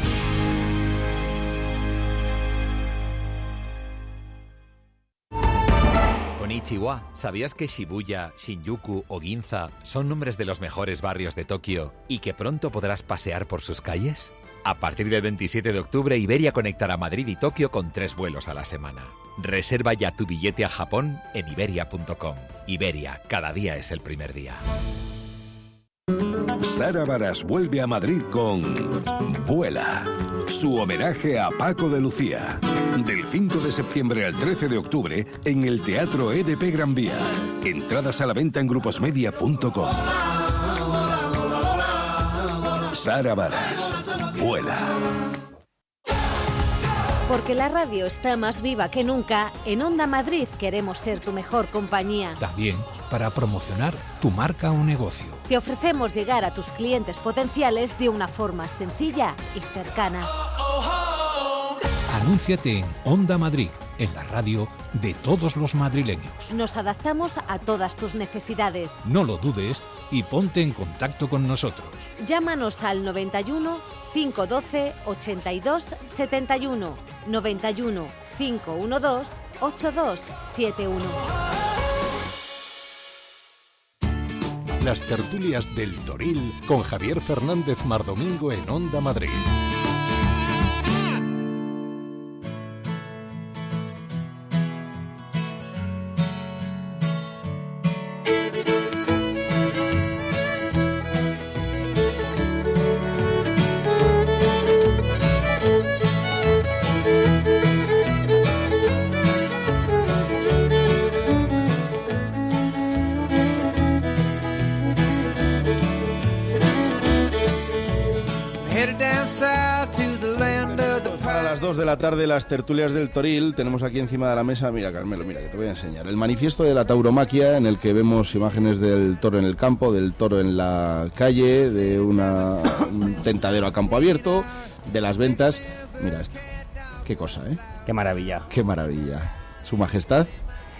Konnichiwa, ¿sabías que Shibuya, Shinjuku o Ginza son nombres de los mejores barrios de Tokio y que pronto podrás pasear por sus calles? A partir del 27 de octubre, Iberia conectará Madrid y Tokio con 3 vuelos a la semana. Reserva ya tu billete a Japón en iberia.com. Iberia, cada día es el primer día. Sara Varas vuelve a Madrid con Vuela, su homenaje a Paco de Lucía. Del 5 de septiembre al 13 de octubre en el Teatro EDP Gran Vía. Entradas a la venta en gruposmedia.com. Sara Varas. Vuela. Porque la radio está más viva que nunca, en Onda Madrid queremos ser tu mejor compañía. También para promocionar tu marca o negocio. Te ofrecemos llegar a tus clientes potenciales de una forma sencilla y cercana. Anúnciate en Onda Madrid, en la radio de todos los madrileños. Nos adaptamos a todas tus necesidades. No lo dudes y ponte en contacto con nosotros. Llámanos al 91 512 82 71, 91 512 8271. Las tertulias del Toril con Javier Fernández Mardomingo en Onda Madrid. A las 2 de la tarde, las tertulias del Toril. Tenemos aquí encima de la mesa, mira Carmelo, mira que te voy a enseñar, el manifiesto de la tauromaquia, en el que vemos imágenes del toro en el campo, del toro en la calle, de un tentadero a campo abierto, de las ventas. Mira esto, qué cosa, ¿eh? Qué maravilla. Qué maravilla. Su majestad.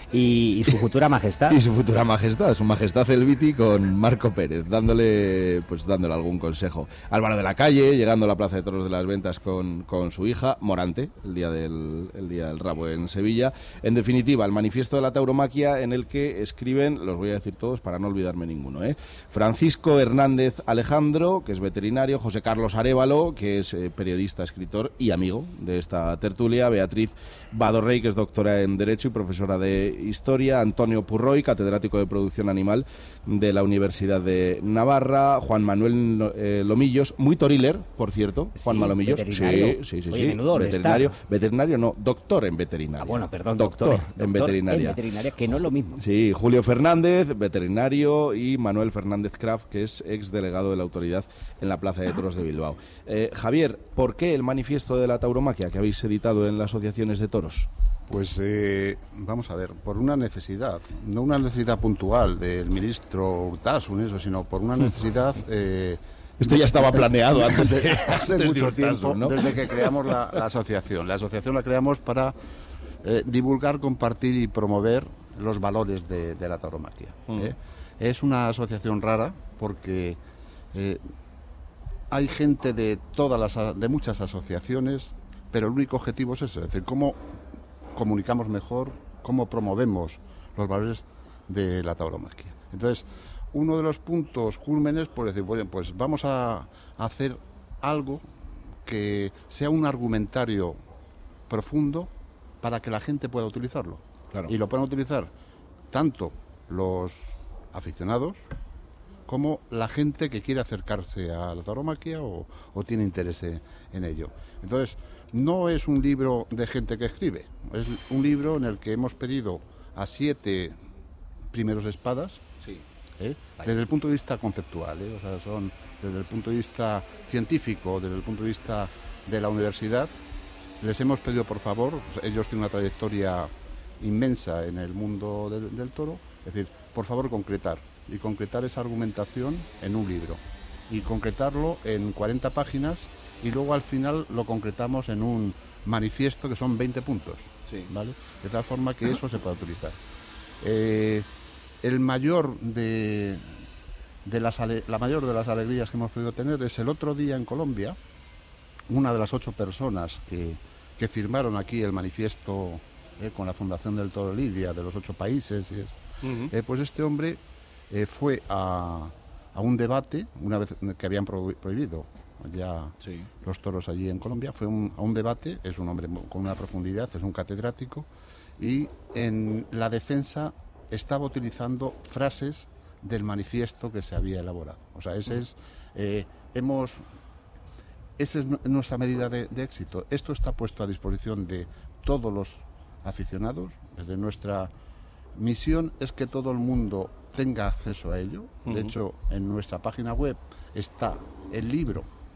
Y su futura majestad. Y su futura majestad, su majestad el Viti con Marco Pérez, dándole algún consejo. Álvaro de la Calle, llegando a la Plaza de Toros de las Ventas con su hija, Morante, el día del rabo en Sevilla. En definitiva, el manifiesto de la tauromaquia, en el que escriben, los voy a decir todos para no olvidarme ninguno, Francisco Hernández Alejandro, que es veterinario, José Carlos Arévalo, que es periodista, escritor y amigo de esta tertulia, Beatriz Badorrey, que es doctora en Derecho y profesora de Historia, Antonio Purroy, catedrático de Producción Animal de la Universidad de Navarra, Juan Manuel Lomillos, muy toriler, por cierto, Juan Lomillos, sí, veterinario no, doctor en veterinaria. Bueno, perdón, doctor en veterinaria. Que no es lo mismo. Sí, Julio Fernández, veterinario, y Manuel Fernández Kraft, que es exdelegado de la autoridad en la Plaza de Toros de Bilbao. Javier, ¿por qué el manifiesto de la tauromaquia que habéis editado en las asociaciones de toros? Pues vamos a ver, por una necesidad, no una necesidad puntual del ministro Urtasun, eso, sino por una necesidad... Esto ya estaba planeado antes de mucho Urtasun, tiempo, ¿no? desde que creamos la asociación. La asociación la creamos para divulgar, compartir y promover los valores de la tauromaquia. Es una asociación rara porque hay gente de muchas asociaciones, pero el único objetivo es eso, es decir, cómo comunicamos mejor, cómo promovemos los valores de la tauromaquia. Entonces, uno de los puntos cúlmenes, pues decir, bueno, pues vamos a hacer algo que sea un argumentario profundo para que la gente pueda utilizarlo. Claro. Y lo puedan utilizar tanto los aficionados como la gente que quiere acercarse a la tauromaquia o tiene interés en ello. Entonces, no es un libro de gente que escribe, es un libro en el que hemos pedido a 7 primeros espadas, desde el punto de vista conceptual, o sea, son desde el punto de vista científico, desde el punto de vista de la universidad. Les hemos pedido, por favor, ellos tienen una trayectoria inmensa en el mundo del toro, es decir, por favor concretar esa argumentación en un libro y concretarlo en 40 páginas y luego al final lo concretamos en un manifiesto que son 20 puntos, ¿vale? De tal forma que eso se pueda utilizar. La mayor de las alegrías que hemos podido tener es el otro día en Colombia, una de las 8 personas que firmaron aquí el manifiesto con la Fundación del Toro Lidia de los 8 países, pues este hombre fue a un debate, una vez que habían prohibido ya los toros allí en Colombia, fue a un debate, es un hombre con una profundidad, es un catedrático, y en la defensa estaba utilizando frases del manifiesto que se había elaborado. O sea, esa es nuestra medida de éxito. Esto está puesto a disposición de todos los aficionados. Desde nuestra misión es que todo el mundo tenga acceso a ello. De hecho, en nuestra página web está el libro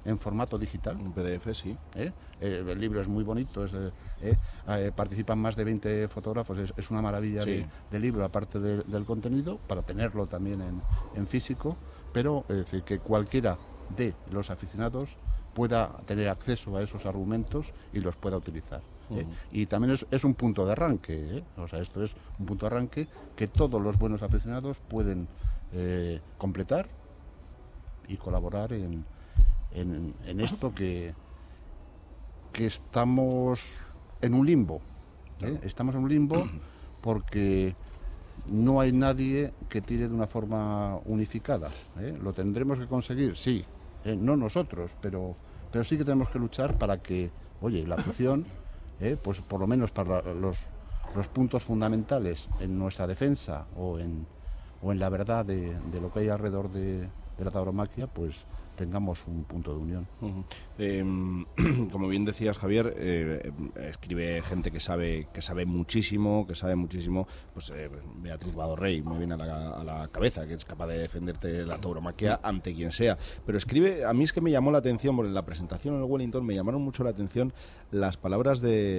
en formato digital. Un PDF, sí. El libro es muy bonito, participan más de 20 fotógrafos, es una maravilla de libro, aparte del contenido, para tenerlo también en físico, pero es decir, que cualquiera de los aficionados pueda tener acceso a esos argumentos y los pueda utilizar. Y también es un punto de arranque, o sea, esto es un punto de arranque que todos los buenos aficionados pueden completar y colaborar en esto que estamos en un limbo. Estamos en un limbo porque no hay nadie que tire de una forma unificada. Lo tendremos que conseguir, sí, no nosotros, pero sí que tenemos que luchar para que, oye, la afición, pues por lo menos para los puntos fundamentales en nuestra defensa o en la verdad de lo que hay alrededor de la tauromaquia, pues tengamos un punto de unión. Como bien decías, Javier, escribe gente que sabe muchísimo, pues Beatriz Badorrey me viene a la cabeza, que es capaz de defenderte la tauromaquia ante quien sea, pero escribe, a mí es que me llamó la atención, porque en la presentación en el Wellington me llamaron mucho la atención las palabras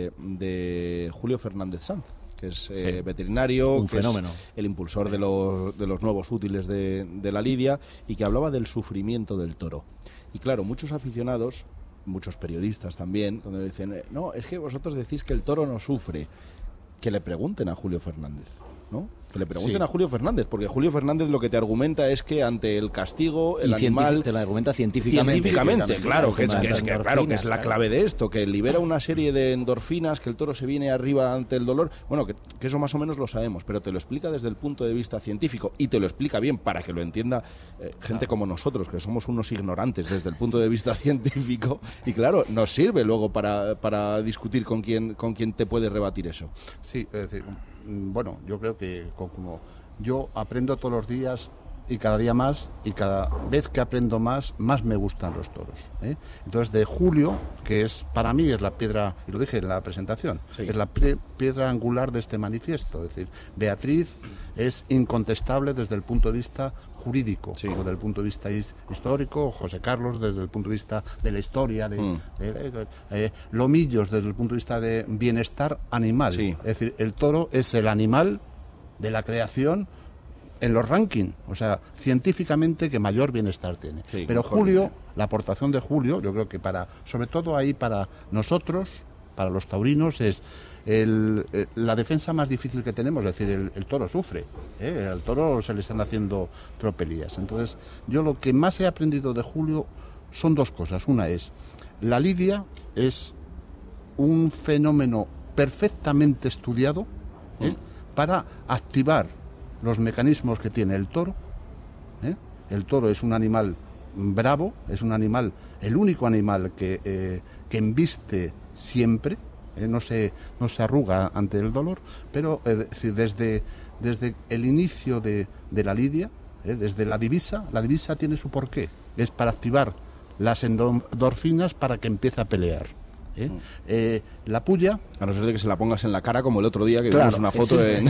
de Julio Fernández Sanz, que es veterinario, un que fenómeno, es el impulsor de los nuevos útiles de la lidia, y que hablaba del sufrimiento del toro. Y claro, muchos aficionados, muchos periodistas también, cuando dicen, no, es que vosotros decís que el toro no sufre, que le pregunten a Julio Fernández, ¿no? Que le pregunten a Julio Fernández, porque Julio Fernández lo que te argumenta es que ante el castigo el animal te lo argumenta científicamente, claro, que es la clave de esto, que libera una serie de endorfinas, que el toro se viene arriba ante el dolor. Bueno, que eso más o menos lo sabemos, pero te lo explica desde el punto de vista científico, y te lo explica bien para que lo entienda gente como nosotros, que somos unos ignorantes desde el punto de vista científico, y claro, nos sirve luego para discutir con quién te puede rebatir eso. Sí, es decir, bueno, yo creo que como yo aprendo todos los días y cada día más, y cada vez que aprendo más me gustan los toros. Entonces, de Julio, que es para mí es la piedra, y lo dije en la presentación, es la piedra angular de este manifiesto. Es decir, Beatriz es incontestable desde el punto de vista jurídico, o desde el punto de vista histórico, José Carlos desde el punto de vista de la historia, Lomillos desde el punto de vista de bienestar animal. Es decir, el toro es el animal de la creación en los rankings, o sea, científicamente que mayor bienestar tiene. Pero Julio, la aportación de Julio, yo creo que sobre todo ahí para nosotros, para los taurinos, es la defensa más difícil que tenemos. Es decir, el toro sufre, al toro se le están haciendo tropelías. Entonces, yo lo que más he aprendido de Julio son dos cosas. Una es, la lidia es un fenómeno perfectamente estudiado para activar los mecanismos que tiene el toro. El toro es un animal bravo, es un animal, el único animal que embiste siempre, no se arruga ante el dolor, pero desde el inicio de la lidia, desde la divisa tiene su porqué, es para activar las endorfinas para que empiece a pelear. La puya, a no ser de que se la pongas en la cara, como el otro día que vimos una foto en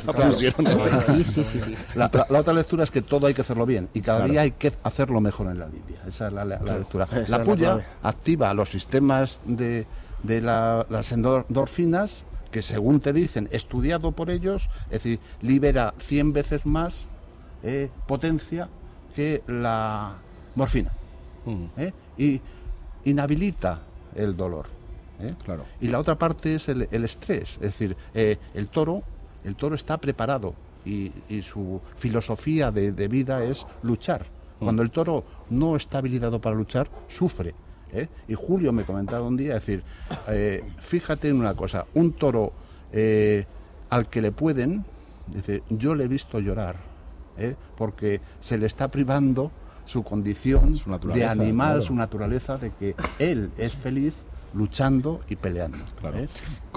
la otra lectura es que todo hay que hacerlo bien, y cada día hay que hacerlo mejor en la lidia. Esa es la lectura. La puya activa los sistemas de las endorfinas, que según te dicen, estudiado por ellos, es decir, libera 100 veces más potencia que la morfina, y inhabilita el dolor. Y la otra parte es el estrés. Es decir, el toro está preparado, y su filosofía de vida es luchar. Cuando el toro no está habilitado para luchar, sufre. Y Julio me comentaba un día, es decir, fíjate en una cosa, un toro al que le pueden, dice, yo le he visto llorar, porque se le está privando su condición de animal, su naturaleza, de que él es feliz luchando y peleando.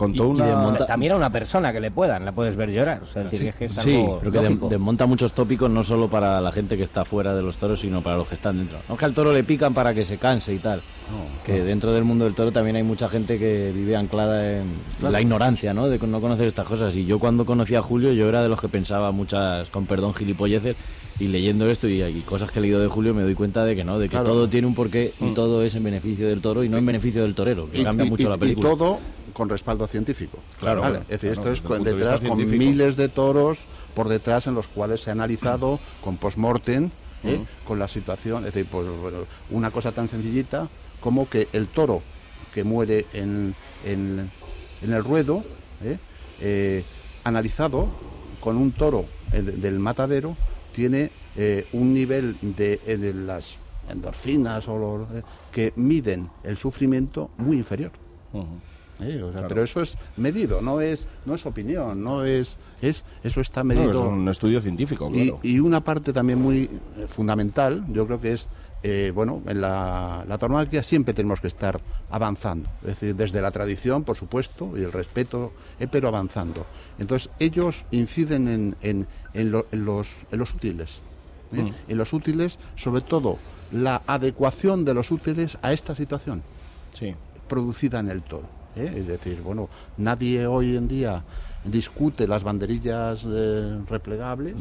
contó también a una persona que le la puedes ver llorar. O sea, decir, es que es algo pero que desmonta muchos tópicos, no solo para la gente que está fuera de los toros, sino para los que están dentro. No es que al toro le pican para que se canse y tal. Dentro del mundo del toro también hay mucha gente que vive anclada en la ignorancia, ¿no? De no conocer estas cosas. Y yo cuando conocí a Julio, yo era de los que pensaba muchas, con perdón, gilipolleces. Y leyendo esto y cosas que he leído de Julio me doy cuenta de que no, de que todo tiene un porqué y todo es en beneficio del toro y no en beneficio del torero, que cambia mucho la película. Y todo con respaldo científico. Claro. ¿Vale? Es decir, esto es detrás con miles de toros por detrás en los cuales se ha analizado con post-mortem, con la situación. Es decir, pues, una cosa tan sencillita como que el toro que muere en el ruedo, analizado con un toro del matadero, tiene un nivel de las endorfinas que miden el sufrimiento muy inferior. Pero eso es medido, no es opinión, eso está medido. Es un estudio científico, claro. Y una parte también muy fundamental, yo creo que es en la tauromaquia siempre tenemos que estar avanzando, es decir, desde la tradición, por supuesto, y el respeto, pero avanzando. Entonces, ellos inciden en los útiles, en los útiles, sobre todo la adecuación de los útiles a esta situación producida en el toro. Es decir, nadie hoy en día discute las banderillas retráctiles,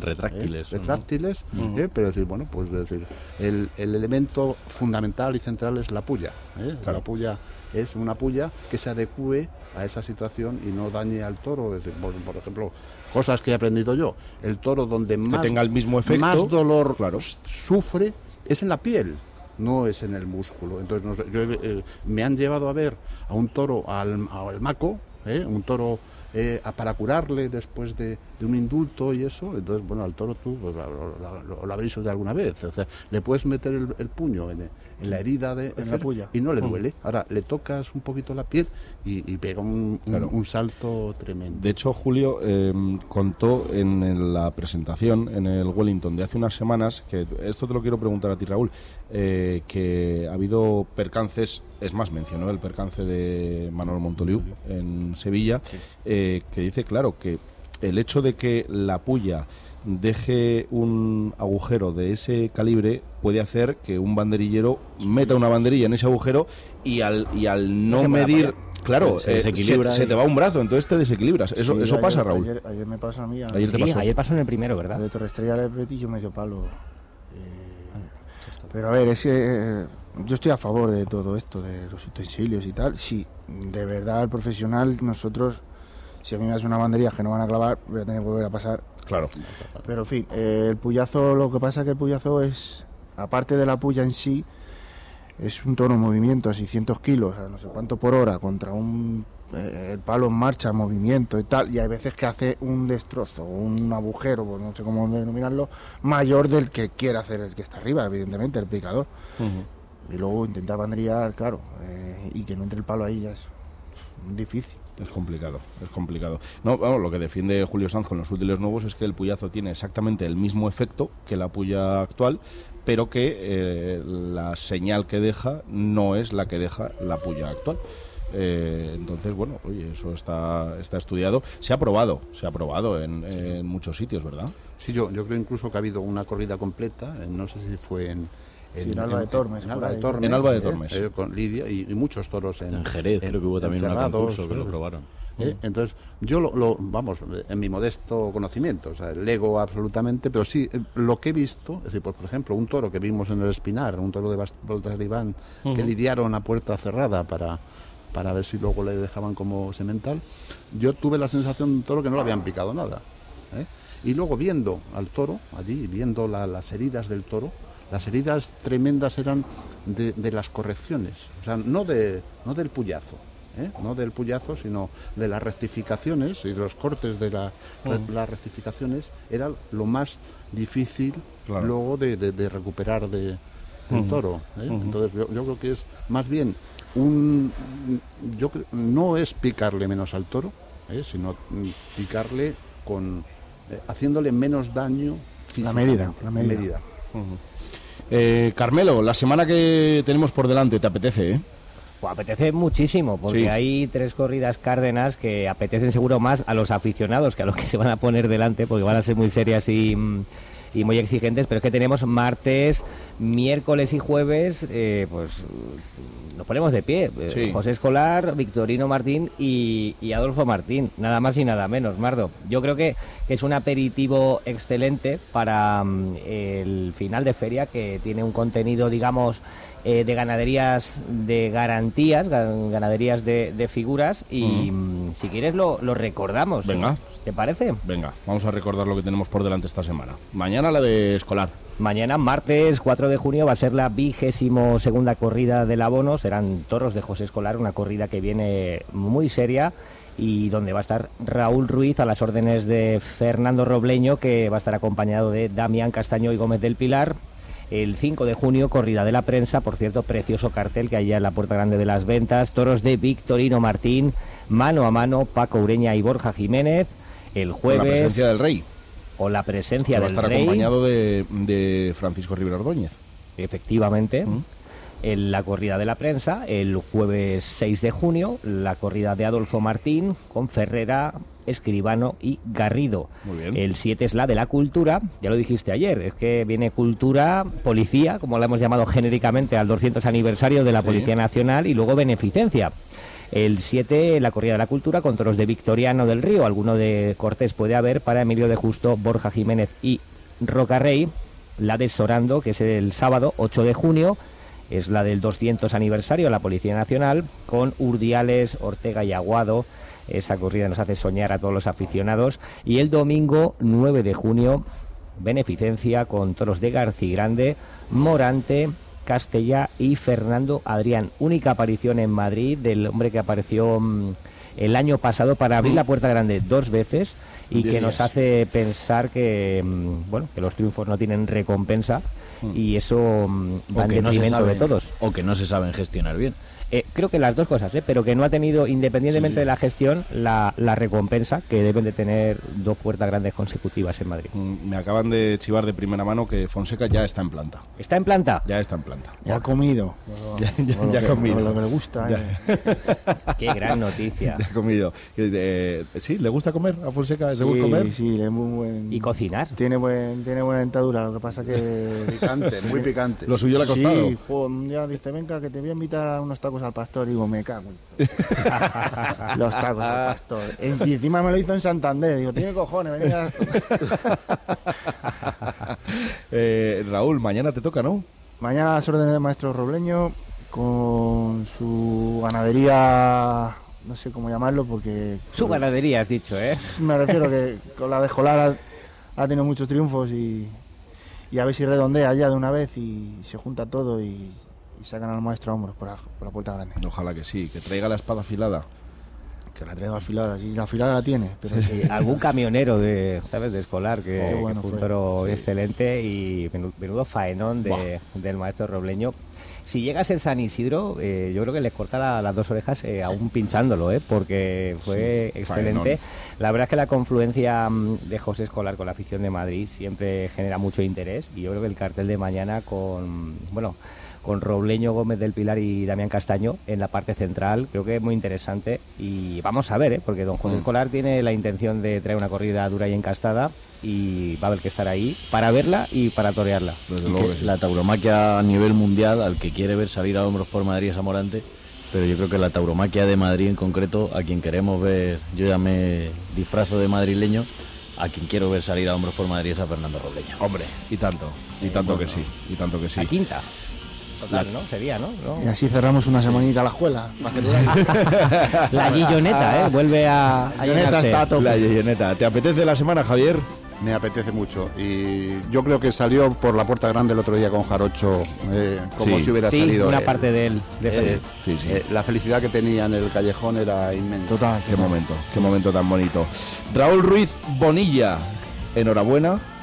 pero decir, el elemento fundamental y central es la puya. La puya es una puya que se adecue a esa situación y no dañe al toro. Es decir, por ejemplo, cosas que he aprendido yo, el toro donde más, tenga el mismo efecto, más dolor sufre es en la piel, no es en el músculo. Entonces me han llevado a ver a un toro al maco, un toro para curarle después de un indulto y eso. Entonces, al toro tú lo habréis oído alguna vez, o sea, le puedes meter el puño en la herida en la puya y no le duele. Ahora le tocas un poquito la piel y pega un salto tremendo. De hecho, Julio contó en la presentación en el Wellington de hace unas semanas, que esto te lo quiero preguntar a ti, Raúl, que ha habido percances, es más, mencionó el percance de Manolo Montoliu en Sevilla, que dice, claro, que el hecho de que la puya deje un agujero de ese calibre puede hacer que un banderillero meta una banderilla en ese agujero y al no medir, claro, se te va un brazo, entonces te desequilibras. Eso pasa, Raúl. Ayer me pasó a mí. Ayer pasó en el primero, ¿verdad? De Torre Estrella le metí yo medio palo. Pero a ver, es que yo estoy a favor de todo esto, de los utensilios y tal. Si de verdad el profesional, nosotros, si a mí me hace una banderilla que no van a clavar, voy a tener que volver a pasar. Claro. Pero en fin, el puyazo, lo que pasa es que el puyazo es, aparte de la puya en sí, es un toro en movimiento a 600 kilos, a no sé cuánto por hora, contra el palo en marcha, en movimiento y tal, y hay veces que hace un destrozo, un agujero, pues no sé cómo denominarlo, mayor del que quiere hacer el que está arriba, evidentemente, el picador. Y luego intentar banderillar, claro, y que no entre el palo ahí ya es difícil. Es complicado. No, lo que defiende Julio Sanz con los útiles nuevos es que el puyazo tiene exactamente el mismo efecto que la puya actual, pero que la señal que deja no es la que deja la puya actual. Entonces, eso está estudiado. Se ha probado en muchos sitios, ¿verdad? Sí, yo creo incluso que ha habido una corrida completa, no sé si fue en Alba de Tormes. En Alba de Tormes. Con Lidia y muchos toros en Jerez, creo que hubo también un concurso que lo probaron. Entonces, yo en mi modesto conocimiento, o sea, lego absolutamente, pero sí, lo que he visto, es decir, por ejemplo, un toro que vimos en el Espinar, un toro de Baltasar que lidiaron a puerta cerrada para ver si luego le dejaban como semental, yo tuve la sensación de un toro que no le habían picado nada. Y luego viendo al toro, allí, viendo las heridas del toro, las heridas tremendas eran de las correcciones, o sea, no del puyazo, no del puyazo, sino de las rectificaciones y de los cortes de las rectificaciones. Era lo más difícil luego de recuperar del toro. Entonces yo creo que es más bien no es picarle menos al toro, sino picarle haciéndole menos daño físico. La medida. Carmelo, la semana que tenemos por delante, ¿te apetece? Pues apetece muchísimo, porque hay 3 corridas Cárdenas que apetecen seguro más a los aficionados que a los que se van a poner delante, porque van a ser muy serias y muy exigentes, pero es que tenemos martes, miércoles y jueves, pues nos ponemos de pie. José Escolar, Victorino Martín y Adolfo Martín, nada más y nada menos, Mardo. Yo creo que es un aperitivo excelente para el final de feria, que tiene un contenido, digamos, de ganaderías de garantías, ganaderías de figuras, y si quieres lo recordamos. Venga. ¿Te parece? Venga, vamos a recordar lo que tenemos por delante esta semana. Mañana la de Escolar. Mañana, martes 4 de junio, va a ser la 22ª corrida del abono. Serán toros de José Escolar, una corrida que viene muy seria y donde va a estar Raúl Ruiz a las órdenes de Fernando Robleño, que va a estar acompañado de Damián Castaño y Gómez del Pilar. El 5 de junio, corrida de la prensa, por cierto, precioso cartel que hay ya en la Puerta Grande de las Ventas. Toros de Victorino Martín, mano a mano, Paco Ureña y Borja Jiménez. El jueves... Con la presencia del Rey. O la presencia del Rey. Va a estar acompañado de Francisco Rivera Ordóñez. Efectivamente. En la corrida de la prensa, el jueves 6 de junio, la corrida de Adolfo Martín con Ferrera, Escribano y Garrido. Muy bien. El 7 es la de la cultura, ya lo dijiste ayer, es que viene cultura, policía, como la hemos llamado genéricamente al 200 aniversario de la Policía Nacional, y luego beneficencia. El 7, la corrida de la cultura con toros de Victoriano del Río, alguno de Cortés puede haber, para Emilio de Justo, Borja Jiménez y Rocarrey. La de Sorando, que es el sábado 8 de junio, es la del 200 aniversario de la Policía Nacional, con Urdiales, Ortega y Aguado. Esa corrida nos hace soñar a todos los aficionados. Y el domingo 9 de junio, beneficencia con toros de Garcigrande, Morante, Castella y Fernando Adrián. Única aparición en Madrid del hombre que apareció el año pasado para abrir la Puerta Grande 2 veces y que nos hace pensar que bueno, que los triunfos no tienen recompensa y eso va en detrimento de todos. O que no se saben gestionar bien. Creo que las dos cosas, pero que no ha tenido, independientemente de la gestión, la recompensa que deben de tener 2 puertas grandes consecutivas en Madrid. Me acaban de chivar de primera mano que Fonseca ya está en planta. ¿Está en planta? Ya está en planta. Ya ha comido. Ya ha comido. Lo que le gusta. Qué gran noticia. Ya ha comido. ¿Sí? ¿Le gusta comer a Fonseca? ¿Es de buen comer? Sí, es muy buen. ¿Y cocinar? Tiene buena dentadura, lo que pasa que... Picante, muy picante. Lo suyo le ha costado. Sí, un día dice, venga, que te voy a invitar a unos tacos al pastor. Digo, me cago. Los tacos al pastor. Y encima me lo hizo en Santander. Digo, tiene cojones, venía. Raúl, mañana te toca, ¿no? Mañana a las órdenes del maestro Robleño, con su ganadería, no sé cómo llamarlo, porque... Su ganadería, has dicho, ¿eh? Me refiero que con la de Escolar ha tenido muchos triunfos y a ver si redondea ya de una vez y se junta todo y sacan al maestro a hombros por la puerta grande. Ojalá que sí, que traiga la espada afilada. Que la traiga afilada, sí, la afilada la tiene. Pero sí, algún camionero de Escolar que bueno, fue un toro excelente y menudo faenón del maestro Robleño. Si llega a ser San Isidro, yo creo que le corta las 2 orejas aún pinchándolo, porque fue excelente. Faenón. La verdad es que la confluencia de José Escolar con la afición de Madrid siempre genera mucho interés y yo creo que el cartel de mañana con Robleño, Gómez del Pilar y Damián Castaño en la parte central, creo que es muy interesante y vamos a ver, porque don José Escolar tiene la intención de traer una corrida dura y encastada y va a haber que estar ahí para verla y para torearla. Desde luego que sí. La tauromaquia a nivel mundial, al que quiere ver salir a hombros por Madrid es a Morante, pero yo creo que la tauromaquia de Madrid en concreto, a quien queremos ver, yo ya me disfrazo de madrileño, a quien quiero ver salir a hombros por Madrid es a Fernando Robleño. Hombre, y tanto que sí. La quinta. Total, ¿no? Sería, ¿no? Y así cerramos una semanita la escuela. La Guilloneta, vuelve a llenarse. La Guilloneta. ¿Te apetece la semana, Javier? Me apetece mucho. Y yo creo que salió por la puerta grande el otro día con Jarocho, como si hubiera salido. Una parte de él. La felicidad que tenía en el callejón era inmensa. Total, qué momento tan bonito. Raúl Ruiz Bonilla, enhorabuena.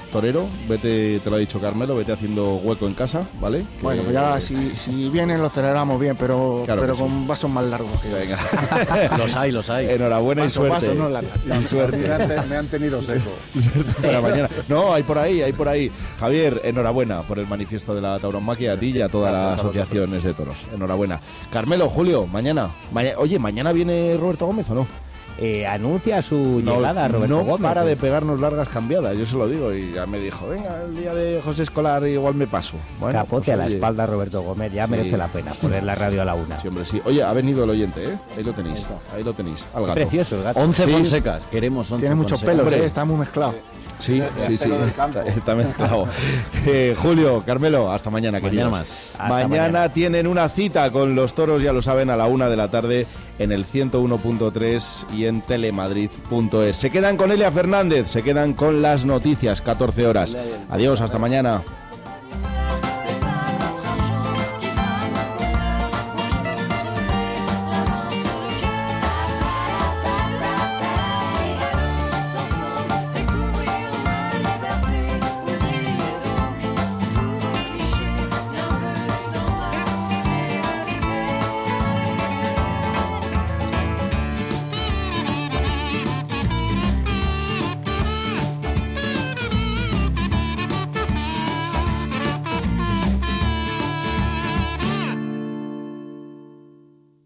torero, vete, te lo ha dicho Carmelo, vete haciendo hueco en casa, ¿vale? Bueno, pues ya si vienen lo celebramos bien, pero con vasos más largos. Venga. Los hay. Enhorabuena y suerte. Vasos, no, y suerte. Me han tenido seco. Para mañana. No, hay por ahí. Javier, enhorabuena por el manifiesto de la tauromaquia, a ti y a todas las asociaciones de toros. Enhorabuena. Carmelo, Julio, mañana. Oye, ¿mañana viene Roberto Gómez o no? Anuncia su llegada Roberto Gómez. No para de pegarnos largas cambiadas, yo se lo digo, y ya me dijo, venga, el día de José Escolar igual me paso. Bueno, capote pues, a la espalda Roberto Gómez, ya merece la pena poner la radio a la una. Sí, hombre, sí. Oye, ha venido el oyente, ¿eh? Ahí lo tenéis, al gato. Precioso el gato. 11 Fonsecas, queremos 11. Tiene muchos pelos, está muy mezclado. Sí, está mezclado. Julio, Carmelo, hasta mañana, queridos. Mañana tienen una cita con los toros, ya lo saben, a la 1 de la tarde en el 101.3 y en telemadrid.es. Se quedan con Elia Fernández, se quedan con las noticias, 14 horas. Adiós, hasta mañana.